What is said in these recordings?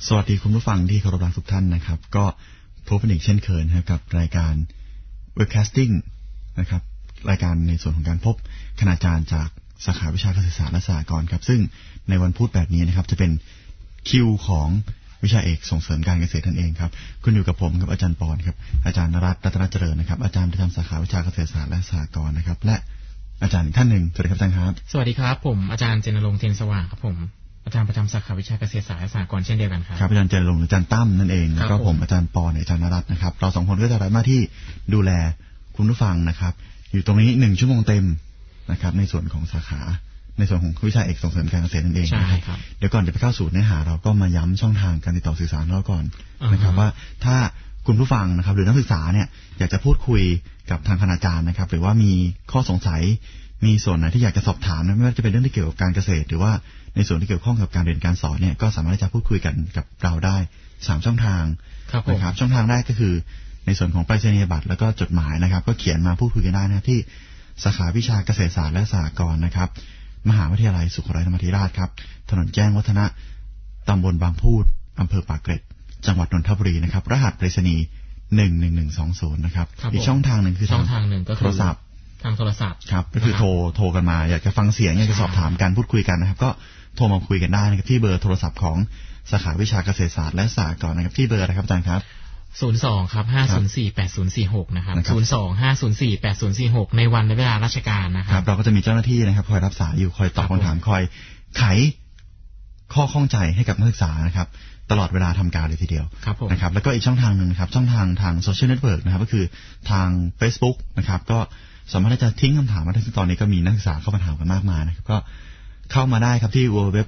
สวัสดีคุณผู้ฟังที่เคารพรักทุกท่านนะครับก็พบกันอีกเช่นเคยนะครับกับรายการ Webcasting นะครับรายการในส่วนของการพบคณาจารย์จากสาขาวิชาเกษตรศาสตร์และสหกรณ์ครับซึ่งในวันพุธแบบนี้นะครับจะเป็นคิวของวิชาเอกส่งเสริมการเกษตรนั่นเองครับคุณอยู่กับผมครับอาจารย์ปอนครับอาจารย์นรัตน์รัตนเจริญนะครับอาจารย์ประจำสาขาวิชาเกษตรศาสตร์และสหกรณ์นะครับและอาจารย์อีกท่านหนึ่งสวัสดีครับอาจารย์ครับสวัสดีครับผมอาจารย์เจนรงค์เทียนสว่างครับผมอาจารย์ประจำสาขาวิชาเกษตรศาสตร์และสหกรณ์เช่นเดียวกันครับครับอาจารย์เจนรงค์อาจารย์ตั้มนั่นเองแล้วก็ผมอาจารย์ปอนอาจารย์นรัตน์นะครับเราสองคนก็จะรับหน้าที่ดูแลคุณผู้ฟังนะครับอยู่ตรงนี้1 ชั่วโมงเต็มนะครับในส่วนของสาขาในส่วนของวิชาเอกส่งเสริมการเกษตรนั่นเองนะครับเดี๋ยวก่อนจะไปเข้าสู่เนื้อหาเราก็มาย้ำช่องทางการติดต่อสื่อสารเราก่อนนะครับว่าถ้าคุณผู้ฟังนะครับหรือนักศึกษาเนี่ยอยากจะพูดคุยกับทางคณาจารย์นะครับหรือว่ามีข้อสงสัยมีส่วนไหนที่อยากจะสอบถามนะไม่ว่าจะเป็นเรื่องที่เกี่ยวกับการเกษตรหรือว่าในส่วนที่เกี่ยวข้องกับการเรียนการสอนเนี่ยก็สามารถที่จะพูดคุยกันกับเราได้3 ช่องทางนะครับช่องทางแรกก็คือในส่วนของไปรษณียบัตรแล้วก็จดหมายนะครับก็เขียนมาพูดคุยกันได้นะที่สาขาวิชาเกษตรศาสตร์และสหกรณ์นะครับมหาวิทยาลัยสุโขทัยธรรมาธิราชครับถนนแจ้งวัฒนะตำบลบางพูดอำเภอปากเกร็ดจังหวัดนนทบุรีนะครับรหัสไปรษณีย์11120นะครับอีกช่องทางหนึ่งคือช่องทางหนึ่งก็โทรศัพท์ทางโทรศัพท์ครับก็คือโทรกันมาอยากจะฟังเสียงอยากจะสอบถามกันพูดคุยกันนะครับก็โทรมาคุยกันได้นะครับที่เบอร์โทรศัพท์ของสาขาวิชาเกษตรศาสตร์และสหกรณ์นะครับที่เบอร์อะไรครับอาจารย์ครับ 02ครับ5048046นะครับ02-504-8046ในวันและเวลาราชการนะครับเราก็จะมีเจ้าหน้าที่นะครับคอยรับสายอยู่คอยตอบคำถามคอยไขข้อข้องใจให้กับนักศึกษานะครับตลอดเวลาทำการเลยทีเดียวนะครับแล้วก็อีกช่องทางนึงนะครับช่องทางโซเชียลเน็ตเวิร์กนะครับก็คือทาง Facebook นะครับก็สามารถที่จะทิ้งคำถามมาได้ซึ่งตอนนี้ก็มีนักศึกษาเข้ามาถามกันมากมายนะครับก็เข้ามาได้ครับที่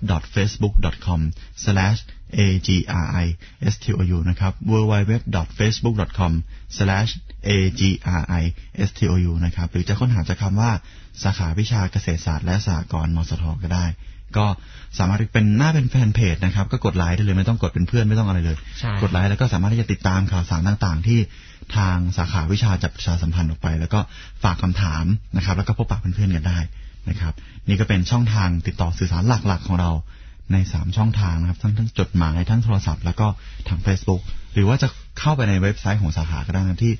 www.facebook.com/agristou นะครับ www.facebook.com/agristou นะครับหรือจะค้นหาจากคำว่าสาขาวิชาเกษตรศาสตร์และสหกรณ์มสทก็ได้ก็สามารถเป็นหน้าเป็นแฟนเพจนะครับก็กดไลค์ได้เลยไม่ต้องกดเป็นเพื่อนไม่ต้องอะไรเลยกดไลค์แล้วก็สามารถที่จะติดตามข่าวสารต่างๆที่ทางสาขาวิชาจัดประชาสัมพันธ์ออกไปแล้วก็ฝากคำถามนะครับแล้วก็พบปะเพื่อนๆกันได้นะครับนี่ก็เป็นช่องทางติดต่อสื่อสารหลักๆของเราใน3 ช่องทางนะครับทั้งจดหมายทั้งโทรศัพท์แล้วก็ทาง Facebook หรือว่าจะเข้าไปในเว็บไซต์ของสาขาก็ได้ที่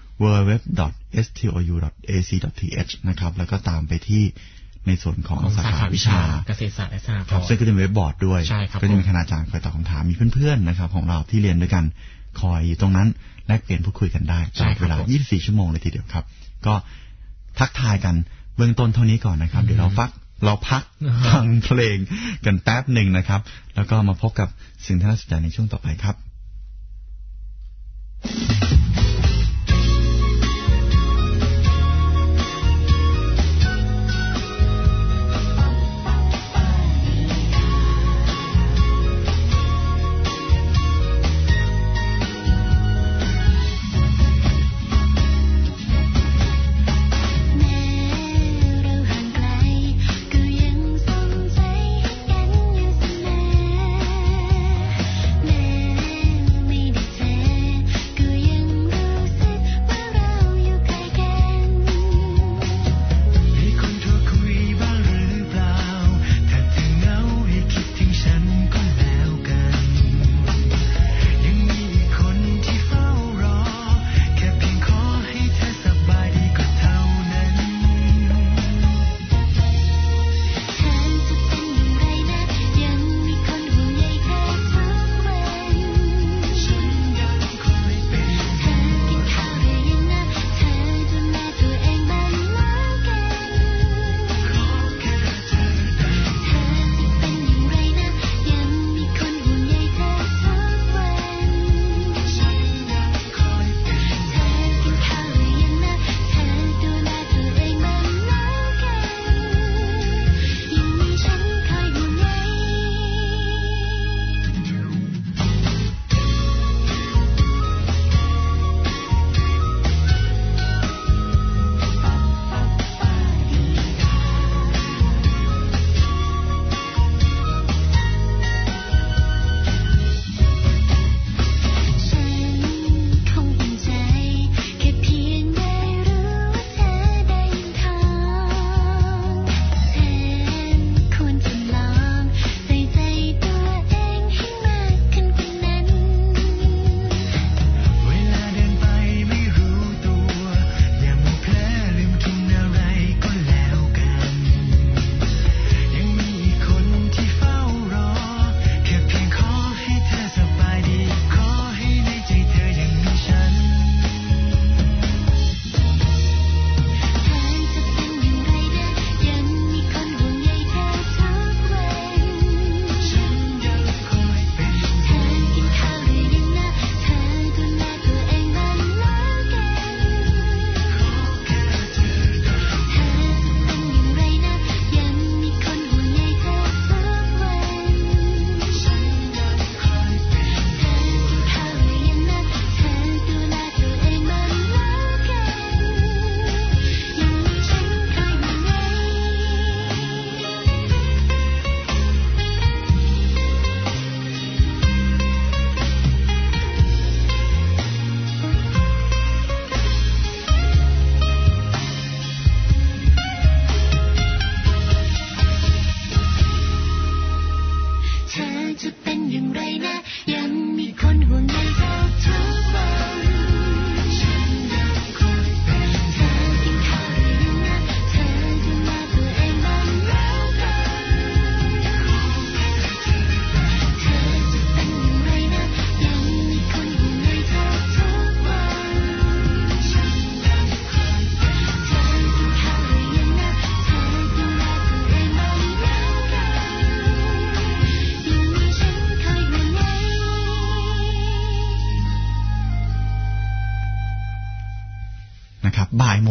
www.stou.ac.th นะครับแล้วก็ตามไปที่ในส่วนของสาขาวิชาเกษตรศาสตร์และสหกรณ์ซึ่งก็จะมีเว็บบอร์ดด้วยก็จะมีคณาจารย์คอยตอบคำถามมีเพื่อนๆนะครับของเราที่เรียนด้วยกันคอยอยู่ตรงนั้นแลกเปลี่ยนพูดคุยกันได้ตลอดเวลา24 ชั่วโมงเลยทีเดียวครับก็ทักทายกันเบื้องต้นเท่านี้ก่อนนะครับเดี๋ยวเราพักฟังเพลงกันแป๊บหนึ่งนะครับแล้วก็มาพบกับสิ่งที่น่าสนใจในช่วงต่อไปครับก็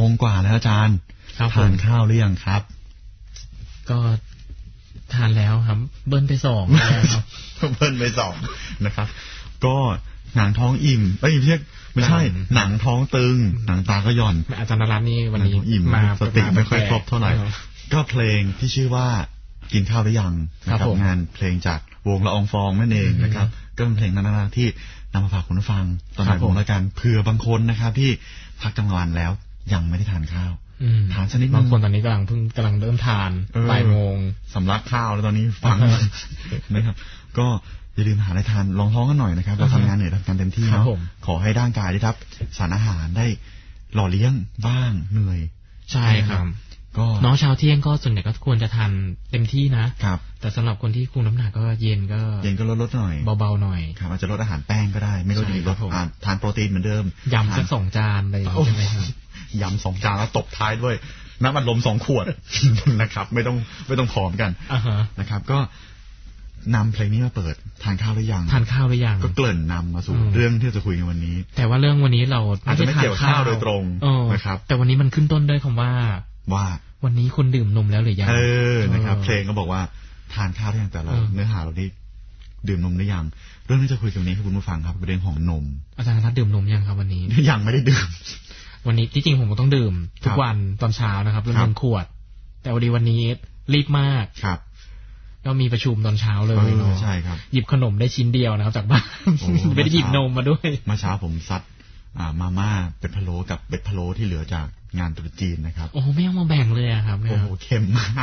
งกว่าแล้วอาจารย์ทานข้าวหรือยังครับก็ทานแล้วครับเบิ้ลไป2แล้วครับเบิ้ลไป2นะครับก็หนังท้องอิ่มไม่ใช่หนังท้องตึงหนังตาก็หย่อนอาจารย์นรัตน์นี่วันนี้อิ่มมาสติไม่ค่อยครบเท่าไหร่ก็เพลงที่ชื่อว่ากินข้าวหรือยังนะครับงานเพลงจากวงละอองฟองนั่นเองนะครับก็เป็นเพลงน่ารักที่นำมาฝากคุณผู้ฟังตอนบ่ายรายการเผื่อบางคนนะครับที่พักกลางวันแล้วยังไม่ได้ทานข้าวทานชนิดบางคนตอนนี้กำลังเริ่มทานบ่ายโมงสำลักข้าวแล้วตอนนี้ฟังนะครับก็อย่าลืมหาอะไรทานรองท้องกันหน่อยนะครับเราทำงานเหนื่อยทำงานเต็มที่เนาะขอให้ร่างกายได้รับสารอาหารได้หล่อเลี้ยงบ้างเหนื่อยใช่ครับก็น้องเช้าเที่ยงก็ส่วนใหญ่ก็ควรจะทานเต็มที่นะครับแต่สำหรับคนที่คุมน้ำหนักก็เย็นก็ลดหน่อยเบาๆหน่อยครับอาจจะลดอาหารแป้งก็ได้ไม่ลดอีกลดทานโปรตีนเหมือนเดิมยำสัก2 จานอะไรใช่ไหมครับยำ2 จานแล้วตบท้ายด้วยน้ำอัดลม2 ขวดนะครับไม่ต้องผอมกันนะครับก็นำเพลงนี้มาเปิดทานข้าวหรือยังก็เกริ่นนำมาสู่เรื่องที่จะคุยกันวันนี้แต่ว่าเรื่องวันนี้เราอาจจะไม่เกี่ยวข้าวโดยตรงนะครับแต่วันนี้มันขึ้นต้นด้วยคำว่าวันนี้คุณดื่มนมแล้วหรือยังนะครับเพลงก็บอกว่าทานข้าวหรือยังแต่เราเนื้อหาเรานี้ดื่มนมหรือยังเรื่องที่จะคุยกันวันนี้คุณผู้ฟังครับเป็นเรื่องของนมอาจารย์นัทดื่มนมยังครับวันนี้ยังไม่ได้ดื่มวันนี้ที่จริงผมก็ต้องดื่มทุกวันตอนเช้านะครับ1 ขวดแต่วันนี้รีบมากครับก็มีประชุมตอนเช้าเลยใช่ครับหยิบขนมได้ชิ้นเดียวนะครับจากบ้านไม่ได้หยิบนมมาด้วยเมื่อเช้าผมซัดมาม่าเป็ดพะโล้กับเป็ดพะโล้ที่เหลือจากงานตรุษจีนนะครับโอ้ไม่เอามาแบ่งเลยครับโอ้เค็มมาก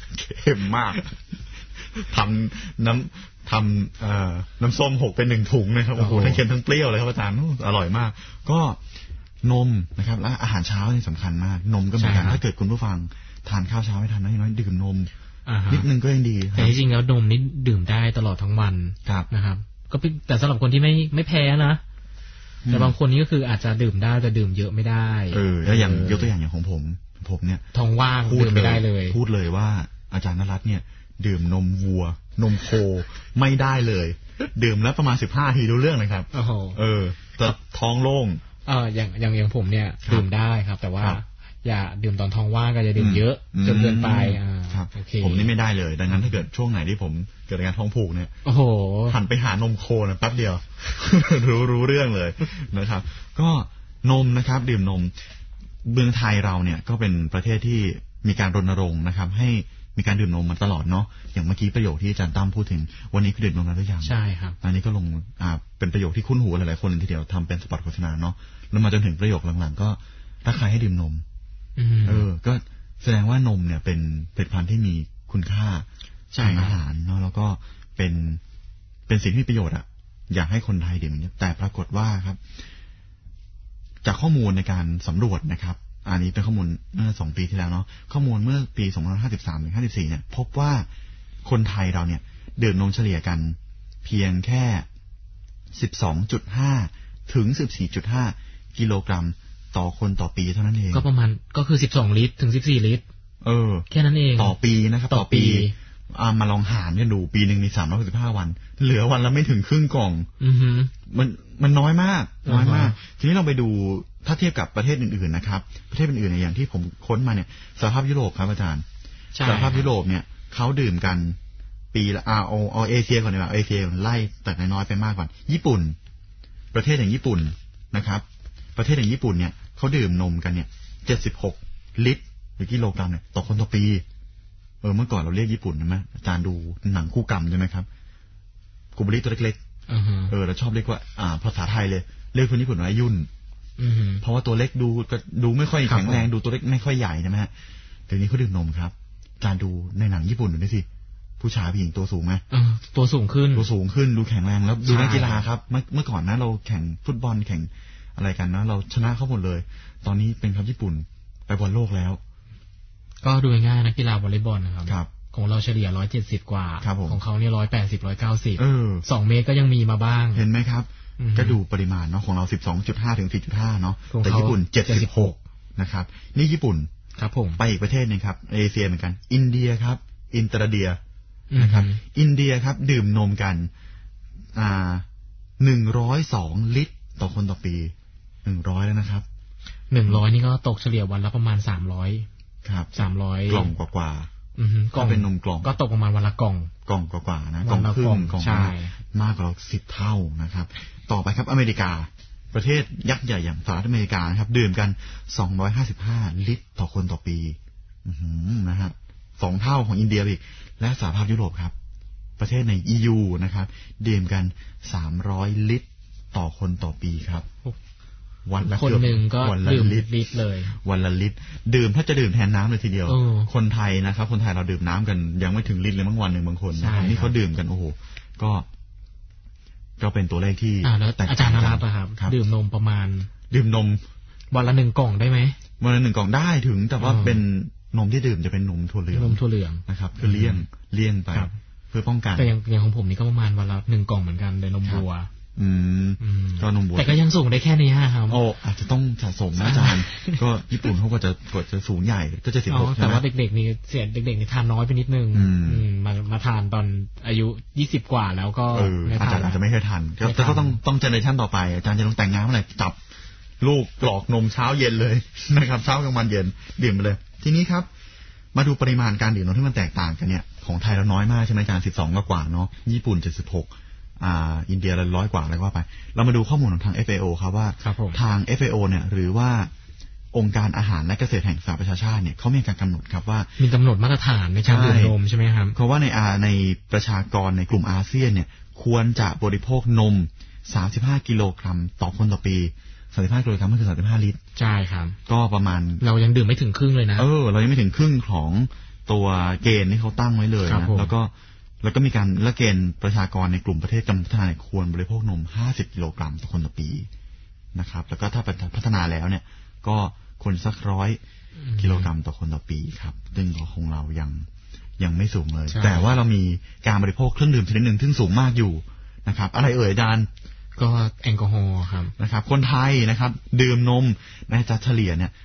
ทำน้ำส้ม6 เป็น1 ถุงนะครับโอ้โหทั้งเค็มทั้งเปรี้ยวเลยครับอาจารย์อร่อยมากก็นมนะครับและอาหารเช้านี่สำคัญมากนมก็เหมือนกันถ้าเกิดคุณผู้ฟังทานข้าวเช้าไม่ทานน้อยดื่มนมนิดนึงก็ยังดีแต่จริงๆแล้วนมนี่ดื่มได้ตลอดทั้งวันนะครับก็แต่สำหรับคนที่ไม่แพ้นะแต่บางคนนี่ก็คืออาจจะดื่มได้แต่ดื่มเยอะไม่ได้แล้วอย่างยกตัวอย่างของผมเนี่ยท้องว่างดื่มไม่ได้เลยพูดเลยว่าอาจารย์นรัตน์เนี่ยดื่มนมวัวนมโคไม่ได้เลยดื่มแล้วประมาณ15 ทีรู้เรื่องเลยครับแต่ท้องโล่งอย่างผมเนี่ยดื่มได้ครับแต่ว่าอย่าดื่มตอนท้องว่างก็จะดื่มเยอะจนเกินไปครับผมนี่ไม่ได้เลยดังนั้นถ้าเกิดช่วงไหนที่ผมเกิดอาการท้องผูกเนี่ยหันไปหานมโคนะแป๊บเดียว รู้เรื่องเลยนะครับก็นมนะครับดื่มนมเมืองไทยเราเนี่ยก็เป็นประเทศที่มีการรณรงค์นะครับให้มีการดื่มนมมาตลอดเนาะอย่างเมื่อกี้ประโยคที่อาจารย์ตั้มพูดถึงวันนี้คือดื่มนมแล้วหรือยังใช่ครับอันนี้ก็ลงเป็นประโยคที่คุ้นหูหลายๆคนเลยทีเดียวทำเป็นสปอตโฆษณาเนาะแล้วมาจนถึงประโยคหลังๆก็ถ้าใครให้ดื่มนมก็แสดงว่านมเนี่ยเป็นผลิตภัณฑ์ที่มีคุณค่าทางอาหารเนาะแล้วก็เป็นสิ่งที่มีประโยชน์อยากให้คนไทยดื่มแต่ปรากฏว่าครับจากข้อมูลในการสำรวจนะครับอันนี้เป็นข้อมูลเมื่อ2 ปีที่แล้วเนาะข้อมูลเมื่อปี2553-54เนี่ยพบว่าคนไทยเราเนี่ยดื่มนมเฉลี่ยกันเพียงแค่ 12.5 ถึง 14.5 กิโลกรัมต่อคนต่อปีเท่านั้นเองก็ประมาณก็คือ12 ลิตรถึง14 ลิตรแค่นั้นเองต่อปีนะครับต่อปีมาลองหารกันดูปีนึงมี365 วันเหลือวันละไม่ถึงครึ่งกล่องมันน้อยมากทีนี้เราไปดูถ้าเทียบกับประเทศอื่นๆนะครับประเทศอื่นๆอย่างที่ผมค้นมาเนี่ยสหภาพยุโรปครับอาจารย์สหภาพยุโรปเนี่ยเขาดื่มกันปีละเอาเอเชียก่อนดีกว่าเอเชียไล่แต่น้อยไปมากกว่าญี่ปุ่นประเทศอย่างญี่ปุ่นนะครับประเทศอย่างญี่ปุ่นเนี่ยเขาดื่มนมกันเนี่ย76 ลิตรหรือกิโลกรัมเนี่ยต่อคนต่อปีเมื่อก่อนเราเรียกญี่ปุ่นใช่ไหมอาจารย์ดูหนังคู่กรรมใช่ไหมครับกุบลิตัวเล็กๆเราชอบเรียกว่าภาษาไทยเลยเรียกคนญี่ปุ่นว่ายุ่นเพราะว่าตัวเล็กดูไม่ค่อยแข็งแรงดูตัวเล็กไม่ค่อยใหญ่ใช่ไหมฮะเดี๋ยวนี้เขาดื่มนมครับอาจารย์ดูในหนังญี่ปุ่นดูดิสิผู้ชายผู้หญิงตัวสูงไหมตัวสูงขึ้นดูแข็งแรงแล้วดูนักกีฬาครับเมื่อก่อนนะเราแข่งฟุตบอลแข่งอะไรกันนะเราชนะเขาหมดเลยตอนนี้เป็นครับญี่ปุ่นไปบอลโลกแล้วก็ดูง่ายนักกีฬาวอลเลย์บอลนะครับของเราเฉลี่ย170 กว่าของเขาเนี่ย180 190 2 เมตรก็ยังมีมาบ้างเห็นไหมครับก็ดูปริมาณเนาะของเรา 12.5 ถึง 4.5 เนาะแต่ญี่ปุ่น76นะครับนี่ญี่ปุ่นครับผมไปอีกประเทศนึงครับเอเชียเหมือนกันอินเดียครับอินเตอร์เดียนะครับอินเดียครับดื่มนมกัน102 ลิตรต่อคนต่อปี100แล้วนะครับ 100นี่ก็ตกเฉลี่ยวันละประมาณ300 ครับ 300 กล่องกว่าก็เป็นนมกล่องก็ตกประมาณวันละกล่องกว่านะกล่องครึ่งกล่องมากกว่า10 เท่านะครับต่อไปครับอเมริกาประเทศยักษ์ใหญ่อย่างสหรัฐอเมริกานะครับดื่มกัน255ลิตรต่อคนต่อปีนะฮะ2 เท่าของอินเดียอีกและสหภาพยุโรปครับประเทศใน EU นะครับดื่มกัน300ลิตรต่อคนต่อปีครับวันละคนหนึ่งก็ดื่มลิตรเลยวันละลิตรดื่มถ้าจะดื่มแทนน้ำเลยทีเดียวคนไทยนะครับคนไทยเราดื่มน้ำกันยังไม่ถึงลิตรเลยบางวันหนึ่งบางคนนะครับนี่เขาดื่มกันโอ้โหก็เป็นตัวเลขที่แล้วอาจารย์นรัตน์ครับดื่มนมประมาณดื่มนมวันละ1 กล่องได้ไหมวันละ1 กล่องได้ถึงแต่ว่าเป็นนมที่ดื่มจะเป็นนมถั่วเหลืองนะครับคือเลี่ยงไปเพื่อป้องกันแต่อย่างของผมนี่ก็ประมาณวันละ1 กล่องเหมือนกันเลยนมวัวก็นมวัวแต่ก็ยังสูงได้แค่นี้ครับโอ้อาจจะต้องสะสมนะอาจารย์ก็ญี่ปุ่นเขาก็จะสูงใหญ่ก็จะ16 แต่ว่าเด็กๆนี่เด็กๆนี่ทานน้อยไปนิดนึงมาทานตอนอายุ20 กว่าแล้วก็อาจจะไม่ให้ทันแต่ก็ต้องเจเนอเรชั่นต่อไปอาจารย์จะต้องแต่งงานเมื่อไหร่จับลูกกรอกนมเช้าเย็นเลยนะครับเช้ากลางวันเย็นดื่มไปเลยทีนี้ครับมาดูปริมาณการดื่มนมที่มันแตกต่างกันเนี่ยของไทยเราน้อยมากใช่ไหมอาจารย์12 กว่าเนาะญี่ปุ่น76อินเดีย100 กว่าอะไรก็ว่าไปเรามาดูข้อมูลของทาง FAO ครับว่าทาง FAO เนี่ยหรือว่าองค์การอาหารและเกษตรแห่งสหประชาชาติเนี่ยเขามีการกำหนดครับว่ามีกำหนดมาตรฐานในการดื่มนมใช่ไหมครับเพราะว่าในประชากรในกลุ่มอาเซียนเนี่ยควรจะบริโภคนม35 กิโลกรัมต่อคนต่อปี35 กิโลกรัมก็คือ35 ลิตรใช่ครับก็ประมาณเรายังดื่มไม่ถึงครึ่งเลยนะเรายังไม่ถึงครึ่งของตัวเกณฑ์ที่เขาตั้งไว้เลยนะแล้วก็มีการละเกณฑ์ประชากรในกลุ่มประเทศกำลังพัฒนาควรบริโภคนม50 กิโลกรัมต่อคนต่อปีนะครับแล้วก็ถ้าพัฒนาแล้วเนี่ยก็ควรสัก100 กิโลกรัมต่อคนต่อปีครับซึ่งของเรายังไม่สูงเลยแต่ว่าเรามีการบริโภคเครื่องดื่มชนิดหนึ่งที่สูงมากอยู่นะครับอะไรอาจารย์ก็แอลกอฮอล์ครับนะครับคนไทยนะครับดื่มนมในจัดเฉลี่ยเนี่ย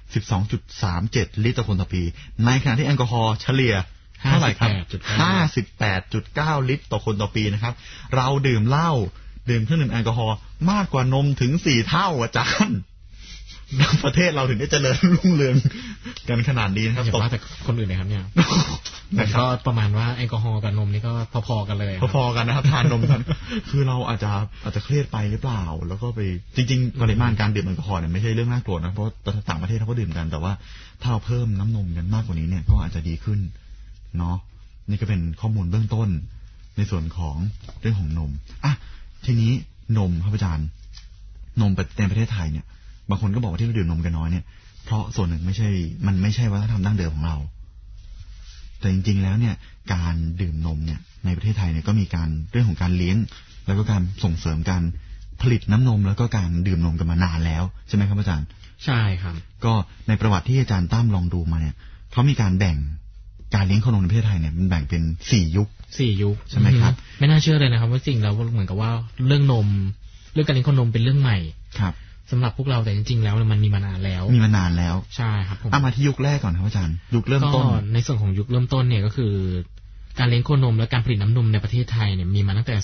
12.37 ลิตรต่อคนต่อปีในขณะที่แอลกอฮอล์เฉลี่ยเท่าไหร่ครับ 58.9 ลิตรต่อคนต่อปีนะครับเราดื่มเหล้าดื่มเครื่องดื่มแอลกอฮอล์มากกว่านมถึง4 เท่าอาจารย์ประเทศเราถึงได้เจริญรุ่งเรืองกันขนาดนี้นะครับอย่าว่าแต่คนอื่นเลยครับเนี่ยก็ประมาณว่าแอลกอฮอล์กับนมนี่ก็พอๆกันเลยพอๆกันนะครับทานนมกันคือเราอาจจะเครียดไปหรือเปล่าแล้วก็ไปจริงๆปริมาณการดื่มแอลกอฮอล์เนี่ยไม่ใช่เรื่องน่ากลัวนะเพราะต่างประเทศเขาก็ดื่มกันแต่ว่าถ้าเราเพิ่มน้ำนมกันมากกว่านี้เนี่ยก็อาจจะดีขึ้นเนาะนี่ก็เป็นข้อมูลเบื้องต้นในส่วนของเรื่องของนมทีนี้นมครับอาจารย์นมในประเทศไทยเนี่ยบางคนก็บอกว่าที่เราดื่มนมกันน้อยเนี่ยเพราะส่วนหนึ่งมันไม่ใช่วัฒนธรรมดั้งเดิมของเราแต่จริงๆแล้วเนี่ยการดื่มนมเนี่ยในประเทศไทยเนี่ยก็มีการเรื่องของการเลี้ยงแล้วก็การส่งเสริมการผลิตน้ำนมแล้วก็การดื่มนมกันมานานแล้วใช่ไหมครับอาจารย์ใช่ครับก็ในประวัติที่อาจารย์ตั้มลองดูมาเนี่ยเขามีการแบ่งการเลี้ยงคนนมในประเทศไทยเนี่ยมันแบ่งเป็น4 ยุคใช่ไหมครับไม่น่าเชื่อเลยนะครับว่าจริงแล้วเหมือนกับว่าเรื่องนมเรื่องการเลี้ยงคนนมเป็นเรื่องใหม่ครับสำหรับพวกเราแต่จริงๆแล้วมันมีมานานแล้วใช่ครับผมมาที่ยุคแรกก่อนครับอาจารย์ยุคเริ่มต้นในส่วนของยุคเริ่มต้นเนี่ยก็คือการเลี้ยงโคนมและการผลิตน้ำนมในประเทศไทยเนี่ยมีมาตั้งแต่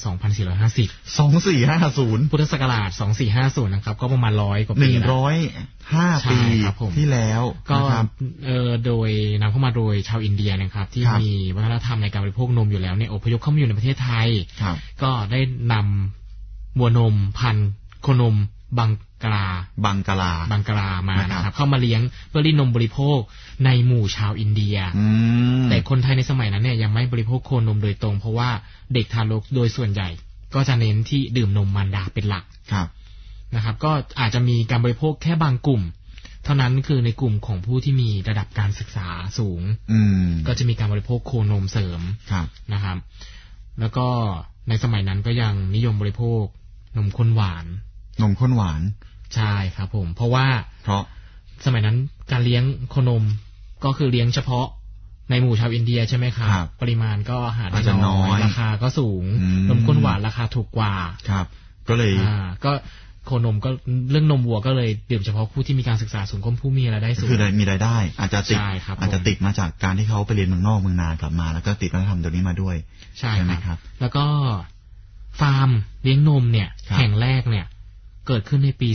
2450 พุทธศักราช2450นะครับก็ประมาณ100 กว่าปี 105 ปีที่แล้วก็โดยนำเข้ามาโดยชาวอินเดียนะครับที่มีวัฒนธรรมในการบริโภคนมอยู่แล้วเนี่ยอพยพเข้ามาอยู่ในประเทศไทยก็ได้นำวัวนมพันธุ์โคนมบังกลามานะครับเข้ามาเลี้ยงเพื่อรีดนมบริโภคในหมู่ชาวอินเดียแต่คนไทยในสมัยนั้นเนี่ยยังไม่บริโภคโคนมโดยตรงเพราะว่าเด็กทารกโดยส่วนใหญ่ก็จะเน้นที่ดื่มนมมารดาเป็นหลักนะครับก็อาจจะมีการบริโภคแค่บางกลุ่มเท่านั้นคือในกลุ่มของผู้ที่มีระดับการศึกษาสูงก็จะมีการบริโภคโคนมเสริมนะครับแล้วก็ในสมัยนั้นก็ยังนิยมบริโภคนมข้นหวานใช่ครับผมเพราะสมัยนั้นการเลี้ยงโคนมก็คือเลี้ยงเฉพาะในหมู่ชาวอินเดียใช่ไหมครับปริมาณก็หาได้น้อยราคาก็สูงนมข้นหวานราคาถูกกว่าครับก็เลยก็โคนมก็เรื่องนมวัวก็เลยดื่มเฉพาะผู้ที่มีการศึกษาสูงก็ผู้มีรายได้สูงคือมีรายได้อาจจะติดมาจากการที่เขาไปเรียนเมืองนอกเมืองนากลับมาแล้วก็ติดวัฒนธรรมตัวนี้มาด้วยใช่ไหมครับแล้วก็ฟาร์มเลี้ยงนมเนี่ยแห่งแรกเนี่ยเกิดขึ้นในปี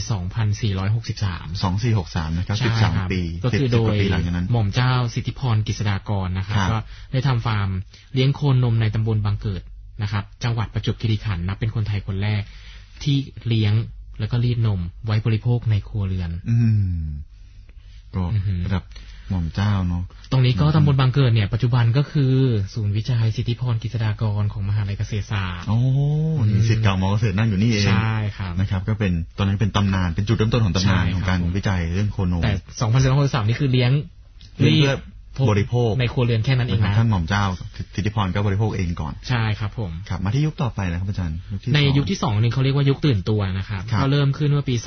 2463 นะครับ13 ปีก็คือโดยหม่อมเจ้าสิทธิพรกฤษฎากรนะครับก็ได้ทำฟาร์มเลี้ยงโคนนมในตำบลบางเกิดนะครับจังหวัดประจวบคีรีขันธ์นับเป็นคนไทยคนแรกที่เลี้ยงแล้วก็รีดนมไว้บริโภคในครัวเรือนก็ระดับหม่อมเจ้าเนาะตรงนี้ก็ตำบลบางเกิดเนี่ยปัจจุบันก็คือศูนย์วิจัยสิทธิพรกฤษฎากรของมหาวิทยาลัยเกษตรศาสตร์โอ้ศิษย์เก่ามอเกษตรนั่งอยู่นี่เองใช่ครับนะครับก็เป็นตอนนั้นเป็นตำนานเป็นจุดเริ่มต้นของตำนานของการวิจัยเรื่องโคนมแต่2463นี่คือเลี้ยงเพื่อบริโภคในครัวเรือนแค่นั้นเองนะท่านหม่อมเจ้าสิทธิพรก็บริโภคเองก่อนใช่ครับผมครับมาที่ยุคต่อไปนะครับอาจารย์ในยุคที่2นี่เขาเรียกว่ายุคตื่นตัวนะครับก็เริ่มขึ้นเมื่อปี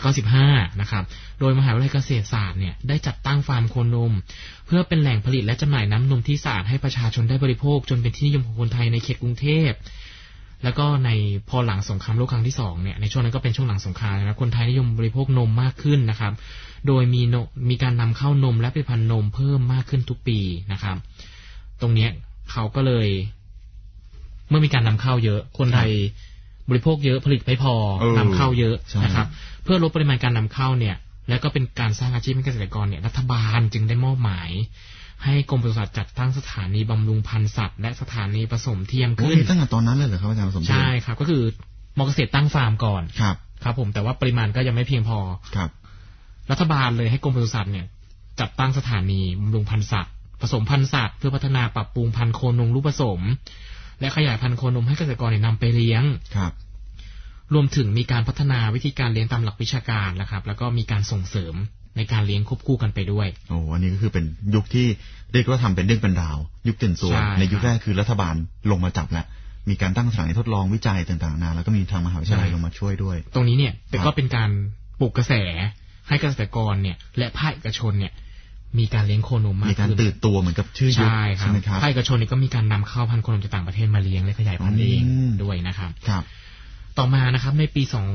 2495 นะครับโดยมหาวิทยาลัยเกษตรศาสตร์เนี่ยได้จัดตั้งฟาร์มโคนมเพื่อเป็นแหล่งผลิตและจำหน่ายน้ำนมที่สะอาดให้ประชาชนได้บริโภคจนเป็นที่นิยมของคนไทยในเขตกรุงเทพแล้วก็ในพอหลังสงครามโลกครั้งที่2เนี่ยในช่วงนั้นก็เป็นช่วงหลังสงครามนะคนไทยนิยมบริโภคนมมากขึ้นนะครับโดยมีการนำเข้านมและผลิตภัณฑ์นมเพิ่มมากขึ้นทุกปีนะครับตรงนี้เขาก็เลยเมื่อมีการนำเข้าเยอะคนไทยบริโภคเยอะผลิตไม่พอนำเข้าเยอะนะครับเพื่อลดปริมาณการนำเข้าเนี่ยและก็เป็นการสร้างอาชีพให้เกษตรกรเนี่ยรัฐบาลจึงได้มอบหมายให้กรมปศุสัตว์จัดตั้งสถานีบำรุงพันธุ์สัตว์และสถานีผสมเทียมขึ้นตั้งแต่ตอนนั้นเลยเหรอครับอาจารย์ผสมเทียมใช่ครับก็คือมอเกษตรตั้งฟาร์มก่อนครับผมแต่ว่าปริมาณก็ยังไม่เพียงพอครับรัฐบาลเลยให้กรมปศุสัตว์เนี่ยจัดตั้งสถานีบำรุงพันธุ์สัตว์ผสมพันธุ์สัตว์เพื่อพัฒนาปรับปรุงพันธุ์โคนมลูกผสมและขยายพันธุ์โคนมให้เกษตรกรนำไปเลี้ยงครับรวมถึงมีการพัฒนาวิธีการเลี้ยงตามหลักวิชาการนะครับแล้วก็มีการส่งเสริมในการเลี้ยงควบคู่กันไปด้วยโอ้อันนี้ก็คือเป็นยุคที่เรียกว่าทำเป็นเรื่องเป็นราวยุคตื่นตัวในยุคแรกคือรัฐบาลลงมาจับแล้วมีการตั้งสถานีทดลองวิจัยต่างๆนาแล้วก็มีทางมหาวิทยาลัยลงมาช่วยด้วยตรงนี้เนี่ยก็เป็นการปลุกกระแสให้เกษตรกรเนี่ยและภาคเอกชนเนี่ยมีการเลี้ยงโคนมมากขึ้นมีการตื่นตัวเหมือนกับชื่อยุคใช่ไหมครับภาคเอกชนนี่ก็มีการนำเข้าพันธุ์โคนมจากต่างประเทศมาเลี้ยงและขยายพันธุ์เองด้วยนะครับต่อมานะครับในปี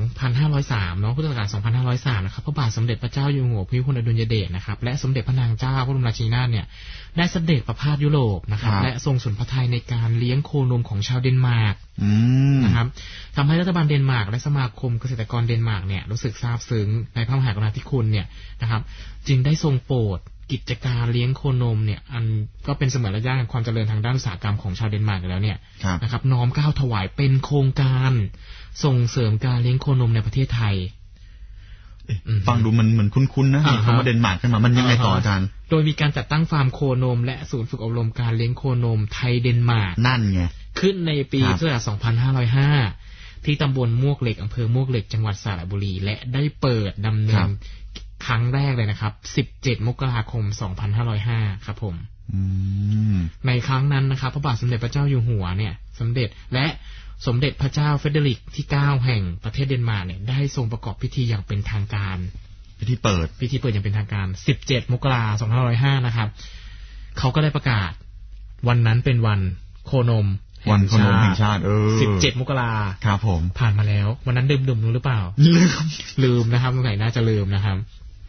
2503 เนาะพุทธศักราช 2503 นะครับพระบาทสมเด็จพระเจ้าอยู่หัวพระยุคลอดุลยเดชนะครับและสมเด็จพระนางเจ้าพระบรมราชินีนาถเนี่ยได้เสด็จประพาสยุโรปนะครับและทรงสนพระทัยในการเลี้ยงโคนมของชาวเดนมาร์กนะครับทำให้รัฐบาลเดนมาร์กและสมาคมเกษตรกรเดนมาร์กเนี่ยรู้สึกซาบซึ้งในพระมหากรุณาธิคุณเนี่ยนะครับจึงได้ทรงโปรดกิจการเลี้ยงโคนมเนี่ยอันก็เป็นเสมือนระยะแห่งความเจริญทางด้านอุตสาหกรรมของชาวเดนมาร์กแล้วเนี่ยนะครับน้อมเกล้าถวายเป็นโครงการส่งเสริมการเลี้ยงโคนมในประเทศไทยฟังดูมันเหมือนคุ้นๆนะมีคำว่าเดนมาร์กขึ้นมามันยังไงต่ออาจารย์โดยมีการจัดตั้งฟาร์มโคนมและศูนย์ฝึกอบรมการเลี้ยงโคนมไทยเดนมาร์กนั่นไงขึ้นในปีพุทธศักราช 2505 ที่ตำบลมวกเหล็กอำเภอมวกเหล็กจังหวัดสระบุรีและได้เปิดดำเนินครั้งแรกเลยนะครับ17 มกราคม 2505 ครับผมในครั้งนั้นนะครับพระบาทสมเด็จพระเจ้าอยู่หัวเนี่ยสมเด็จและสมเด็จพระเจ้าเฟเดริกที่ 9 แห่งประเทศเดนมาร์กเนี่ยได้ทรงประกอบพิธีอย่างเป็นทางการพิธีเปิดอย่างเป็นทางการ17 มกราคม 2505 นะครับเขาก็ได้ประกาศวันนั้นเป็นวันโคนมวันโคนมแห่งชาติ 17 มกราคมครับผมผ่านมาแล้ววันนั้นดื่มหรือเปล่าลืมนะครับสงสัยน่าจะลืมนะครับ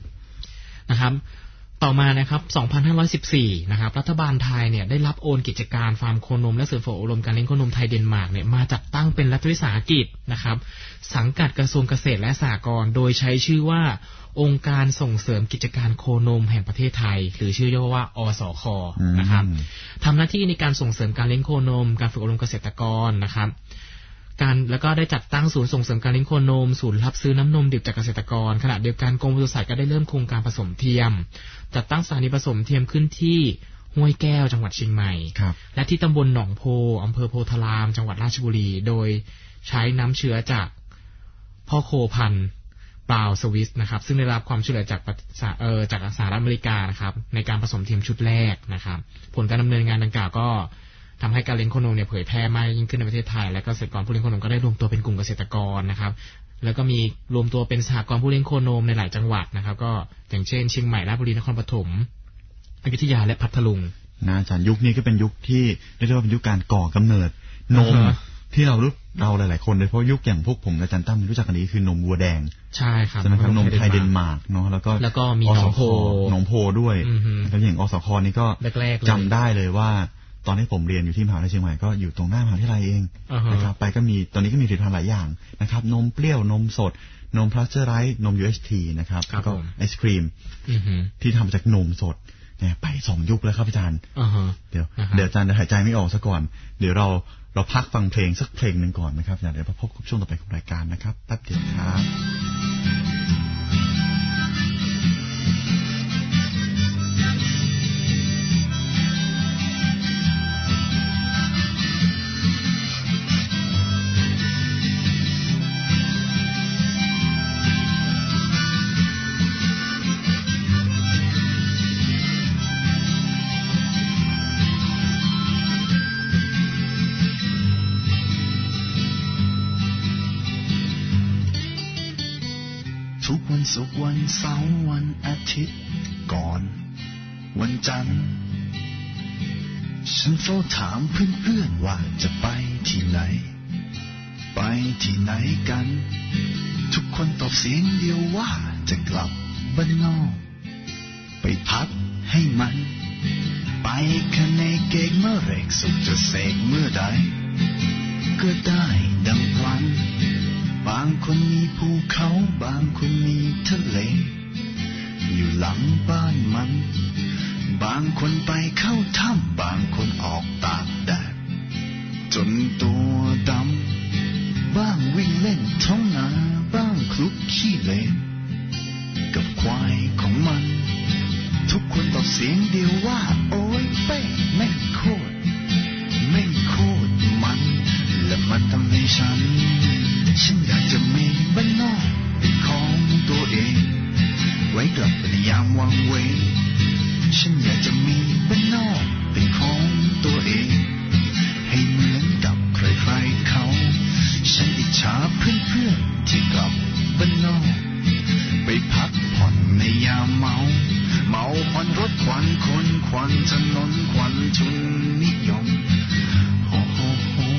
ต่อมานะครับ 2514 นะครับรัฐบาลไทยเนี่ยได้รับโอนกิจการฟาร์มโคนมและศูนย์ฝึกอบรมการเลี้ยงโคนมไทยเดนมาร์กเนี่ยมาจัดตั้งเป็นรัฐวิสาหกิจนะครับสังกัดกระทรวงเกษตรและสหกรณ์โดยใช้ชื่อว่าองค์การส่งเสริมกิจการโคนมแห่งประเทศไทยหรือชื่อย่อว่าอสค.นะครับทำหน้าที่ในการส่งเสริมการเลี้ยงโคนมการฝึกอบรมเกษตรกรนะครับแล้วก็ได้จัดตั้งศูนย์ส่งเสริมการเลี้ยงโคนมศูนย์รับซื้อน้ำนมดิบจากเกษตรกรขณะเดียวกันกรมปศุสัตว์ก็ได้เริ่มโครงการผสมเทียมจัดตั้งสถานีผสมเทียมขึ้นที่ห้วยแก้วจังหวัดเชียงใหม่และที่ตำบลหนองโพอำเภอโพธารามจังหวัดราชบุรีโดยใช้น้ำเชื้อจากพ่อโคพันธุ์บราวน์สวิสนะครับซึ่งได้รับความช่วยเหลือจากสหรัฐอเมริกานะครับในการผสมเทียมชุดแรกนะครับผลการดำเนินงานดังกล่าวก็ทำให้การเลี้ยงโคนมเนี่ยเผยแพร่มากยิ่งขึ้นในประเทศไทยและเกษตรกรผู้เลี้ยงโคนมก็ได้รวมตัวเป็นกลุ่มเกษตรกรนะครับแล้วก็มีรวมตัวเป็นสหกรณ์ผู้เลี้ยงโคนมในหลายจังหวัดนะครับก็อย่างเช่นเชียงใหม่ราชบุรีนครปฐมอยุธยาและพัทลุงนะอาจารย์ยุคนี้ก็เป็นยุคที่เรียกว่าเป็นยุคการก่อกำเนิดนมที่เราหลายๆคนโดยเฉพาะยุคอย่างพวกผมอาจารย์ตั้มรู้จักกันนี้คือนมวัวแดงใช่ครับใช่ไหมครับนมไทยเดนมาร์กเนาะแล้วก็มีหนองโพด้วยแล้วอย่างอสค.นี่ก็จำได้เลยว่าตอนที่ผมเรียนอยู่ที่มหาวิทยาลัยเชียงใหม่ก็อยู่ตรงหน้ามหาวิทยาลัยเองนะครับไปก็มีตอนนี้ก็มีผลิตภัณฑ์หลายอย่างนะครับนมเปรี้ยวนมสดนมพลาสเจอไรซ์นม UHT นะครับแล้วก็ไอศครีมที่ทำจากนมสดเนี่ยไป2 ยุคแล้วครับอาจารย์เดี๋ยวอาจารย์จะหายใจไม่ออกซะก่อนเดี๋ยวเราพักฟังเพลงสักเพลงหนึ่งก่อนนะครับเดี๋ยวพบกับช่วงต่อไปของรายการนะครับแป๊บเดียวครับทุกวันศุกร์วันเสาร์วันอาทิตย์ก่อนวันจันทร์ฉันเฝ้าถามเพื่อนๆว่าจะไปที่ไหนไปที่ไหนกันทุกคนตอบเสียงเดียวว่าจะกลับบ้านนอกไปพักให้มันไปคะเนเกกเมื่อเรกสุขจะเสกเมื่อใดก็ได้ดังพลันบางคนมีภูเขาบางคนมีทะเลอยู่หลังบ้านมันบางคนไปเข้าถ้ำบางคนออกตากแดดจนตัวดำบ้างวิ่งเล่นท้องนาบ้างคลุกขี้เลนกับควายของมันทุกคนตอบเสียงเดียวว่าโอ้ยเป้แม่งโคตรมันและมันทำให้ฉันอยากจะมีบ้านนอกเป็นของตัวเองไว้กลับในยามวังเวงฉันอยากจะมีบ้านนอกเป็นของตัวเองให้เหมือนกับใครๆเขาฉันอิจฉาเพื่อนๆที่กลับบ้านนอกไปพักผ่อนในยามเมาควันรถควันคนควันถนนควันทุนนิยมโอ้โห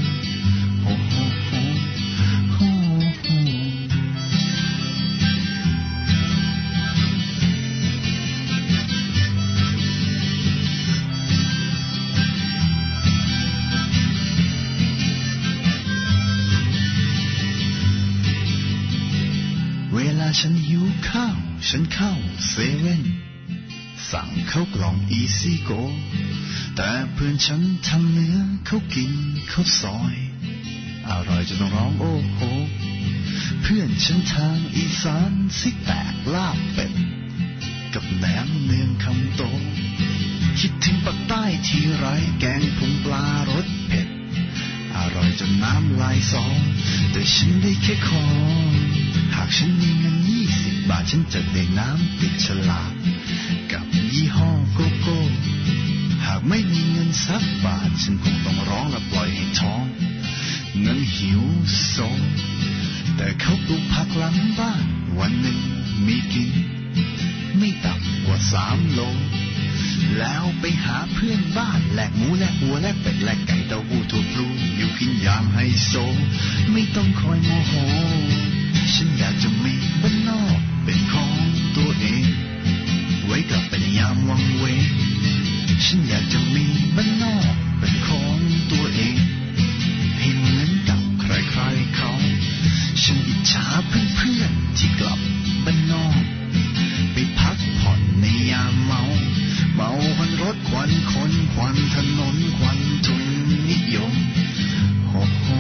ฉันหิวข้าวฉันเข้าเซเว่นสั่งข้าวกล่องอีซี่โกแต่เพื่อนฉันทำเนื้อเขากินข้าวซอยอร่อยจนต้องร้องโอ้โหเพื่อนฉันทางอีสานซิกแตกลาบเป็ดกับแหนมเนืองคำโตคิดถึงปักใต้ทีไรแกงพุงปลารสเผ็ดอร่อยจนน้ำลายสอแต่ฉันได้แค่ขอหากฉันมีเงิน20 บาทฉันจะได้น้ำติดฉลากกับยี่ห้อโกโก้หากไม่มีเงินสักบาทฉันคงต้องร้องและปล่อยให้ท้องเงินหิวโซแต่เขาปลูกผักหลังบ้านวันหนึ่งมีกินไม่ต่ำกว่า3 โลแล้วไปหาเพื่อนบ้านแลกหมูแลกวัวแลกเป็ดแลกไก่เต้าหู้ถั่วพลูอยู่กินยามไฮโซไม่ต้องคอยโมโหฉันอยากจะมีบ้านนอกเป็นของตัวเองไว้กลับไปในยามวังเวงฉันอยากจะมีบ้านนอกเป็นของตัวเองให้เหมือนกับใครๆเขาฉันอิจฉาเพื่อนๆที่กลับบ้านนอกไปพักผ่อนในยามเมาควันรถควันคนควันถนนควันทุนนิยมโอ้โห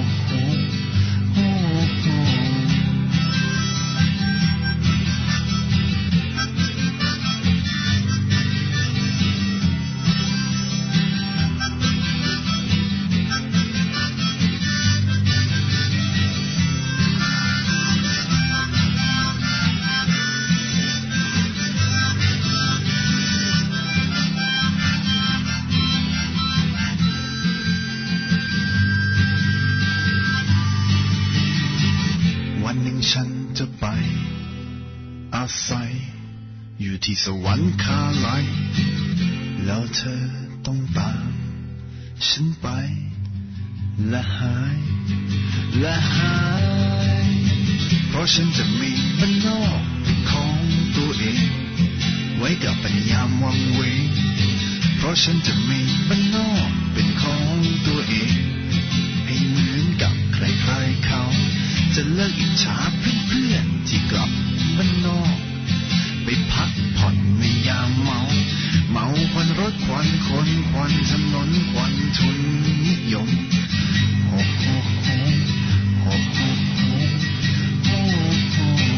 ฉันจะไปอาศัยอยู่ที่สวรรค์คาไลแล้วเธอต้องตามฉันไปและหายเพราะฉันจะมีบ้านนอกเป็นของตัวเองไว้กับปัญญามวังเวงเพราะฉันจะมีบ้านนอกเป็นขช้าเพื่อนๆที่กลับบ้านนอกไปพักผ่อนในยามเมาควันรถควันคนควันถนนควันทุนนิยมโอ้โหโอ้โหโอ้โห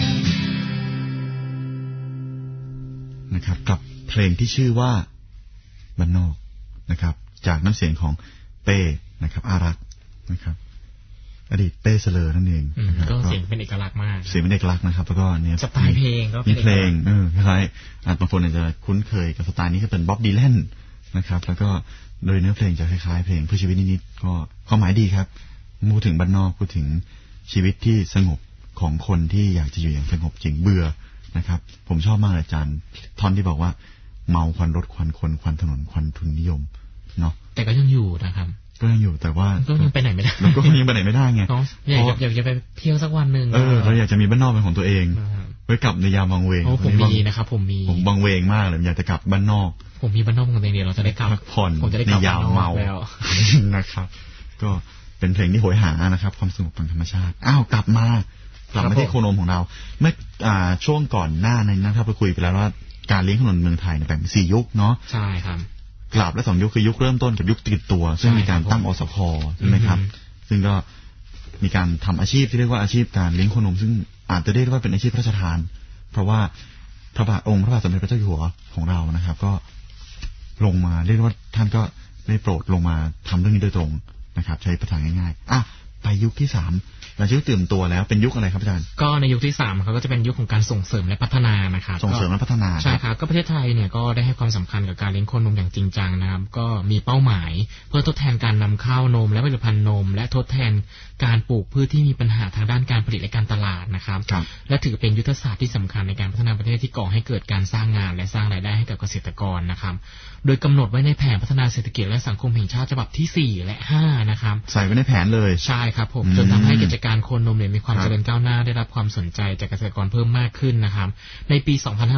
นะครับกับเพลงที่ชื่อว่าบ้านนอกนะครับจากน้ำเสียงของเป้นะครับอารักษ์นะครับอดีตเป้เสลอนั่นเองก็เสียงเป็นเอกลักษณ์มากเสียงเป็นเอกลักษณ์นะครับแล้วก็เนี่ยสไตล์เพลงก็มีเพลงคล้ายบางคนอาจจะคุ้นเคยกับสไตล์นี้ก็เป็นบ๊อบดีแลนนะครับแล้วก็โดยเนื้อเพลงจะคล้ายๆเพลงเพื่อชีวิตนิดๆก็ความหมายดีครับพูดถึงบ้านนอกพูดถึงชีวิตที่สงบของคนที่อยากจะอยู่อย่างสงบจริงเบื่อนะครับผมชอบมากอาจารย์ท่อนที่บอกว่าเมาควันรถควันคนควันถนนควันทุนนิยมเนาะแต่ก็ยังอยู่นะครับก็ยังอยู่แต่ว่าก็ยังไปไหนไม่ได้มันก็ยังไปไหนไม่ได้ไงอยากจะไปเที่ยวสักวันนึงเราอยากจะมีบ้านนอกเป็นของตัวเองไว้กลับในยามวังเวงผมมีนะครับผมวังเวงมากเลยอยากจะกลับบ้านนอกผมมีบ้านนอกของตัวเองเดียวเราจะได้กลับผ่อนในยามเมานะครับก็เป็นเพลงที่โหยหานะครับความสงบทางธรรมชาติกลับมาที่โคนมของเราเมื่อช่วงก่อนหน้านั้นนะครับเราคุยไปแล้วว่าการเลี้ยงขนมเมืองไทยแบ่งเป็น4ยุคเนาะใช่ครับกลับและ2ยุคคือยุคเริ่มต้นกับยุคติดตัวซึ่งมีการตั้งอสพ.ใช่ไหมครับซึ่งก็มีการทำอาชีพที่เรียกว่าอาชีพการเลี้ยงโคนมซึ่งอาจจะเรียกว่าเป็นอาชีพพระราชทานเพราะว่าพระบาทสมเด็จพระเจ้าอยู่หัวของเรานะครับก็ลงมาเรียกว่าท่านก็ได้โปรดลงมาทำเรื่องนี้โดยตรงนะครับใช้ภาษาง่ายๆไปยุคที่3หลังจากตื่นตัวแล้วเป็นยุคอะไรครับอาจารย์ก็ในยุคที่3เขาก็จะเป็นยุคของการส่งเสริมและพัฒนานะครับส่งเสริมและพัฒนาใช่ครับก็ประเทศไทยเนี่ยก็ได้ให้ความสำคัญกับการเลี้ยงโคนมอย่างจริงจังนะครับก็มีเป้าหมายเพื่อทดแทนการนำเข้านมและผลิตภัณฑ์นมและทดแทนการปลูกพืชที่มีปัญหาทางด้านการผลิตและการตลาดนะครับและถือเป็นยุทธศาสตร์ที่สำคัญในการพัฒนาประเทศที่ก่อให้เกิดการสร้างงานและสร้างรายได้ให้กับเกษตรกรนะครับโดยกำหนดไว้ในแผนพัฒนาเศรษฐกิจและสังคมแห่งชาติฉบับที่4และ5นะครับใส่ไว้ในแผนเลยใช่ครับผมจนทำให้กิจการโคนมเนี่ยมีความเจริญก้าวหน้าได้รับความสนใจจากเกษตรกรเพิ่มมากขึ้นนะครับในปี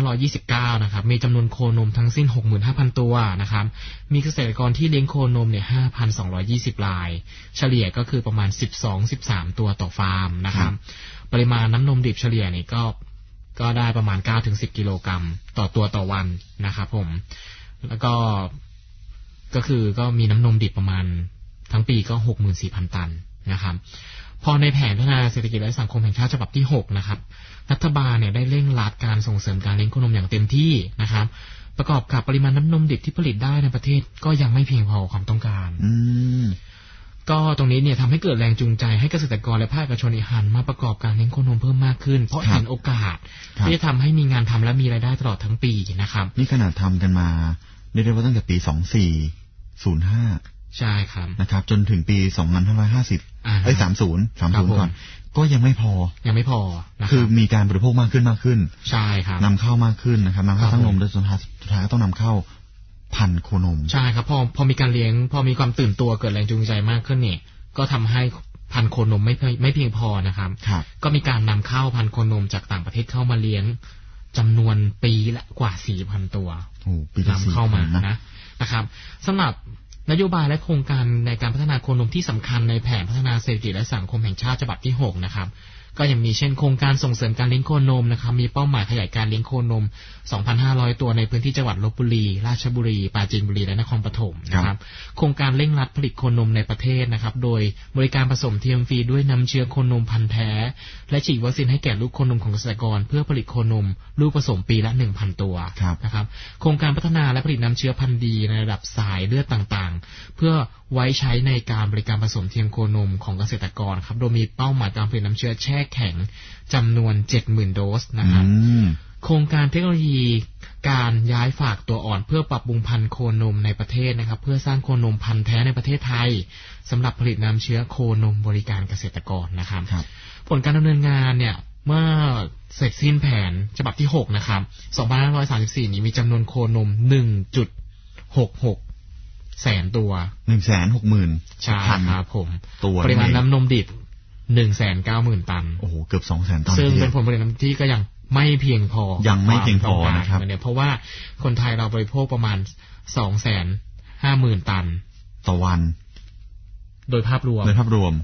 2529 นะครับมีจำนวนโคนมทั้งสิ้น 65,000 ตัวนะครับมีเกษตรกรที่เลี้ยงโคนมเนี่ย 5,220 รายเฉลี่ยก็คือประมาณ 12-13 ตัวต่อฟาร์มนะครับปริมาณน้ำนมดิบเฉลี่ยนี่ก็ได้ประมาณ 9-10 กิโลกรัมต่อตัวต่อวันนะครับผมแล้วก็คือก็มีน้ำนมดิบประมาณทั้งปีก็ 64,000 ตันนะครับพอในแผนพัฒนาเศรษฐกิจและสังคมแห่งชาติฉบับที่6นะครับรัฐบาลเนี่ยได้เร่งรัดการส่งเสริมการเลี้ยงโคนมอย่างเต็มที่นะครับประกอบกับปริมาณน้ำนมดิบที่ผลิตได้ในประเทศก็ยังไม่เพียงพอความต้องการก็ตรงนี้เนี่ยทำให้เกิดแรงจูงใจให้เกษตรกรและภาคเอกชนหันมาประกอบการเลี้ยงโคนมเพิ่มมากขึ้นเพราะเห็นโอกาสที่จะทำให้มีงานทำและมีรายได้ตลอดทั้งปีนะครับนี่ขนาดทำกันมาเรียกได้ว่าตั้งแต่ปี 2405 ใช่ครับนะครับจนถึงปี 2550 30ก่อนก็ยังไม่พอนะครับคือมีการบริโภคมากขึ้นใช่ครับนำเข้ามากขึ้นนะครับนำเข้าทั้งนมและสุดท้ายก็ต้องนำเข้าพันธุ์โคนมใช่ครับพอมีการเลี้ยงพอมีความตื่นตัวเกิดแรงจูงใจมากขึ้นเนี่ยก็ทำให้พันธุ์โคนมไม่เพียงพอนะครับก็มีการนำเข้าพันธุ์โคนมจากต่างประเทศเข้ามาเลี้ยงจำนวนปีละกว่า 4,000 ตัวนำเข้ามานะครับสำหรับนโยบายและโครงการในการพัฒนาโคนมที่สำคัญในแผนพัฒนาเศรษฐกิจและสังคมแห่งชาติฉบับที่6นะครับก็ยังมีเช่นโครงการส่งเสริมการเลี้ยงโคนมนะครับมีเป้าหมายขยายการเลี้ยงโคนม 2,500 ตัวในพื้นที่จังหวัดลพบุรีราชบุรีปราจีนบุรีและนครปฐมนะครับโครงการเร่งรัดผลิตโคนมในประเทศนะครับโดยบริการผสมเทียมฟรีด้วยน้ำเชื้อโคนมพันธุ์แท้และฉีดวัคซีนให้แก่ลูกโคนมของเกษตรกรเพื่อผลิตโคนมลูกผสมปีละ 1,000 ตัวนะครับโครงการพัฒนาและผลิตน้ำเชื้อพันธุ์ดีในระดับสายเลือดต่างๆเพื่อไว้ใช้ในการบริการผสมเทียมโคนมของเกษตรกรครับโดยมีเป้าหมายการผลิตน้ำเชื้อแช่แข็งจำนวน 70,000 โดสนะครับโครงการเทคโนโลยีการย้ายฝากตัวอ่อนเพื่อปรับปรุงพันธุ์โคนมในประเทศนะครับเพื่อสร้างโคนมพันธุ์แท้ในประเทศไทยสำหรับผลิตน้ำเชื้อโคนมบริการเกษตรกรนะครับผลการดำเนินงานเนี่ยเมื่อเสร็จสิ้นแผนฉบับที่6นะครับ2534นี้มีจำนวนโคนม 1.66 แสนตัว 160,000 ใช่ครับผมตัวปริมาณน้ำนมดิบ 190,000 ตันโอ้โหเกือบ 200,000 ตันซึ่งเป็นผลผลิตที่ก็ยังไม่เพียงพอนะครับเพราะว่าคนไทยเราบริโภคประมาณ 250,000 ตันต่อวันโดยภาพรวม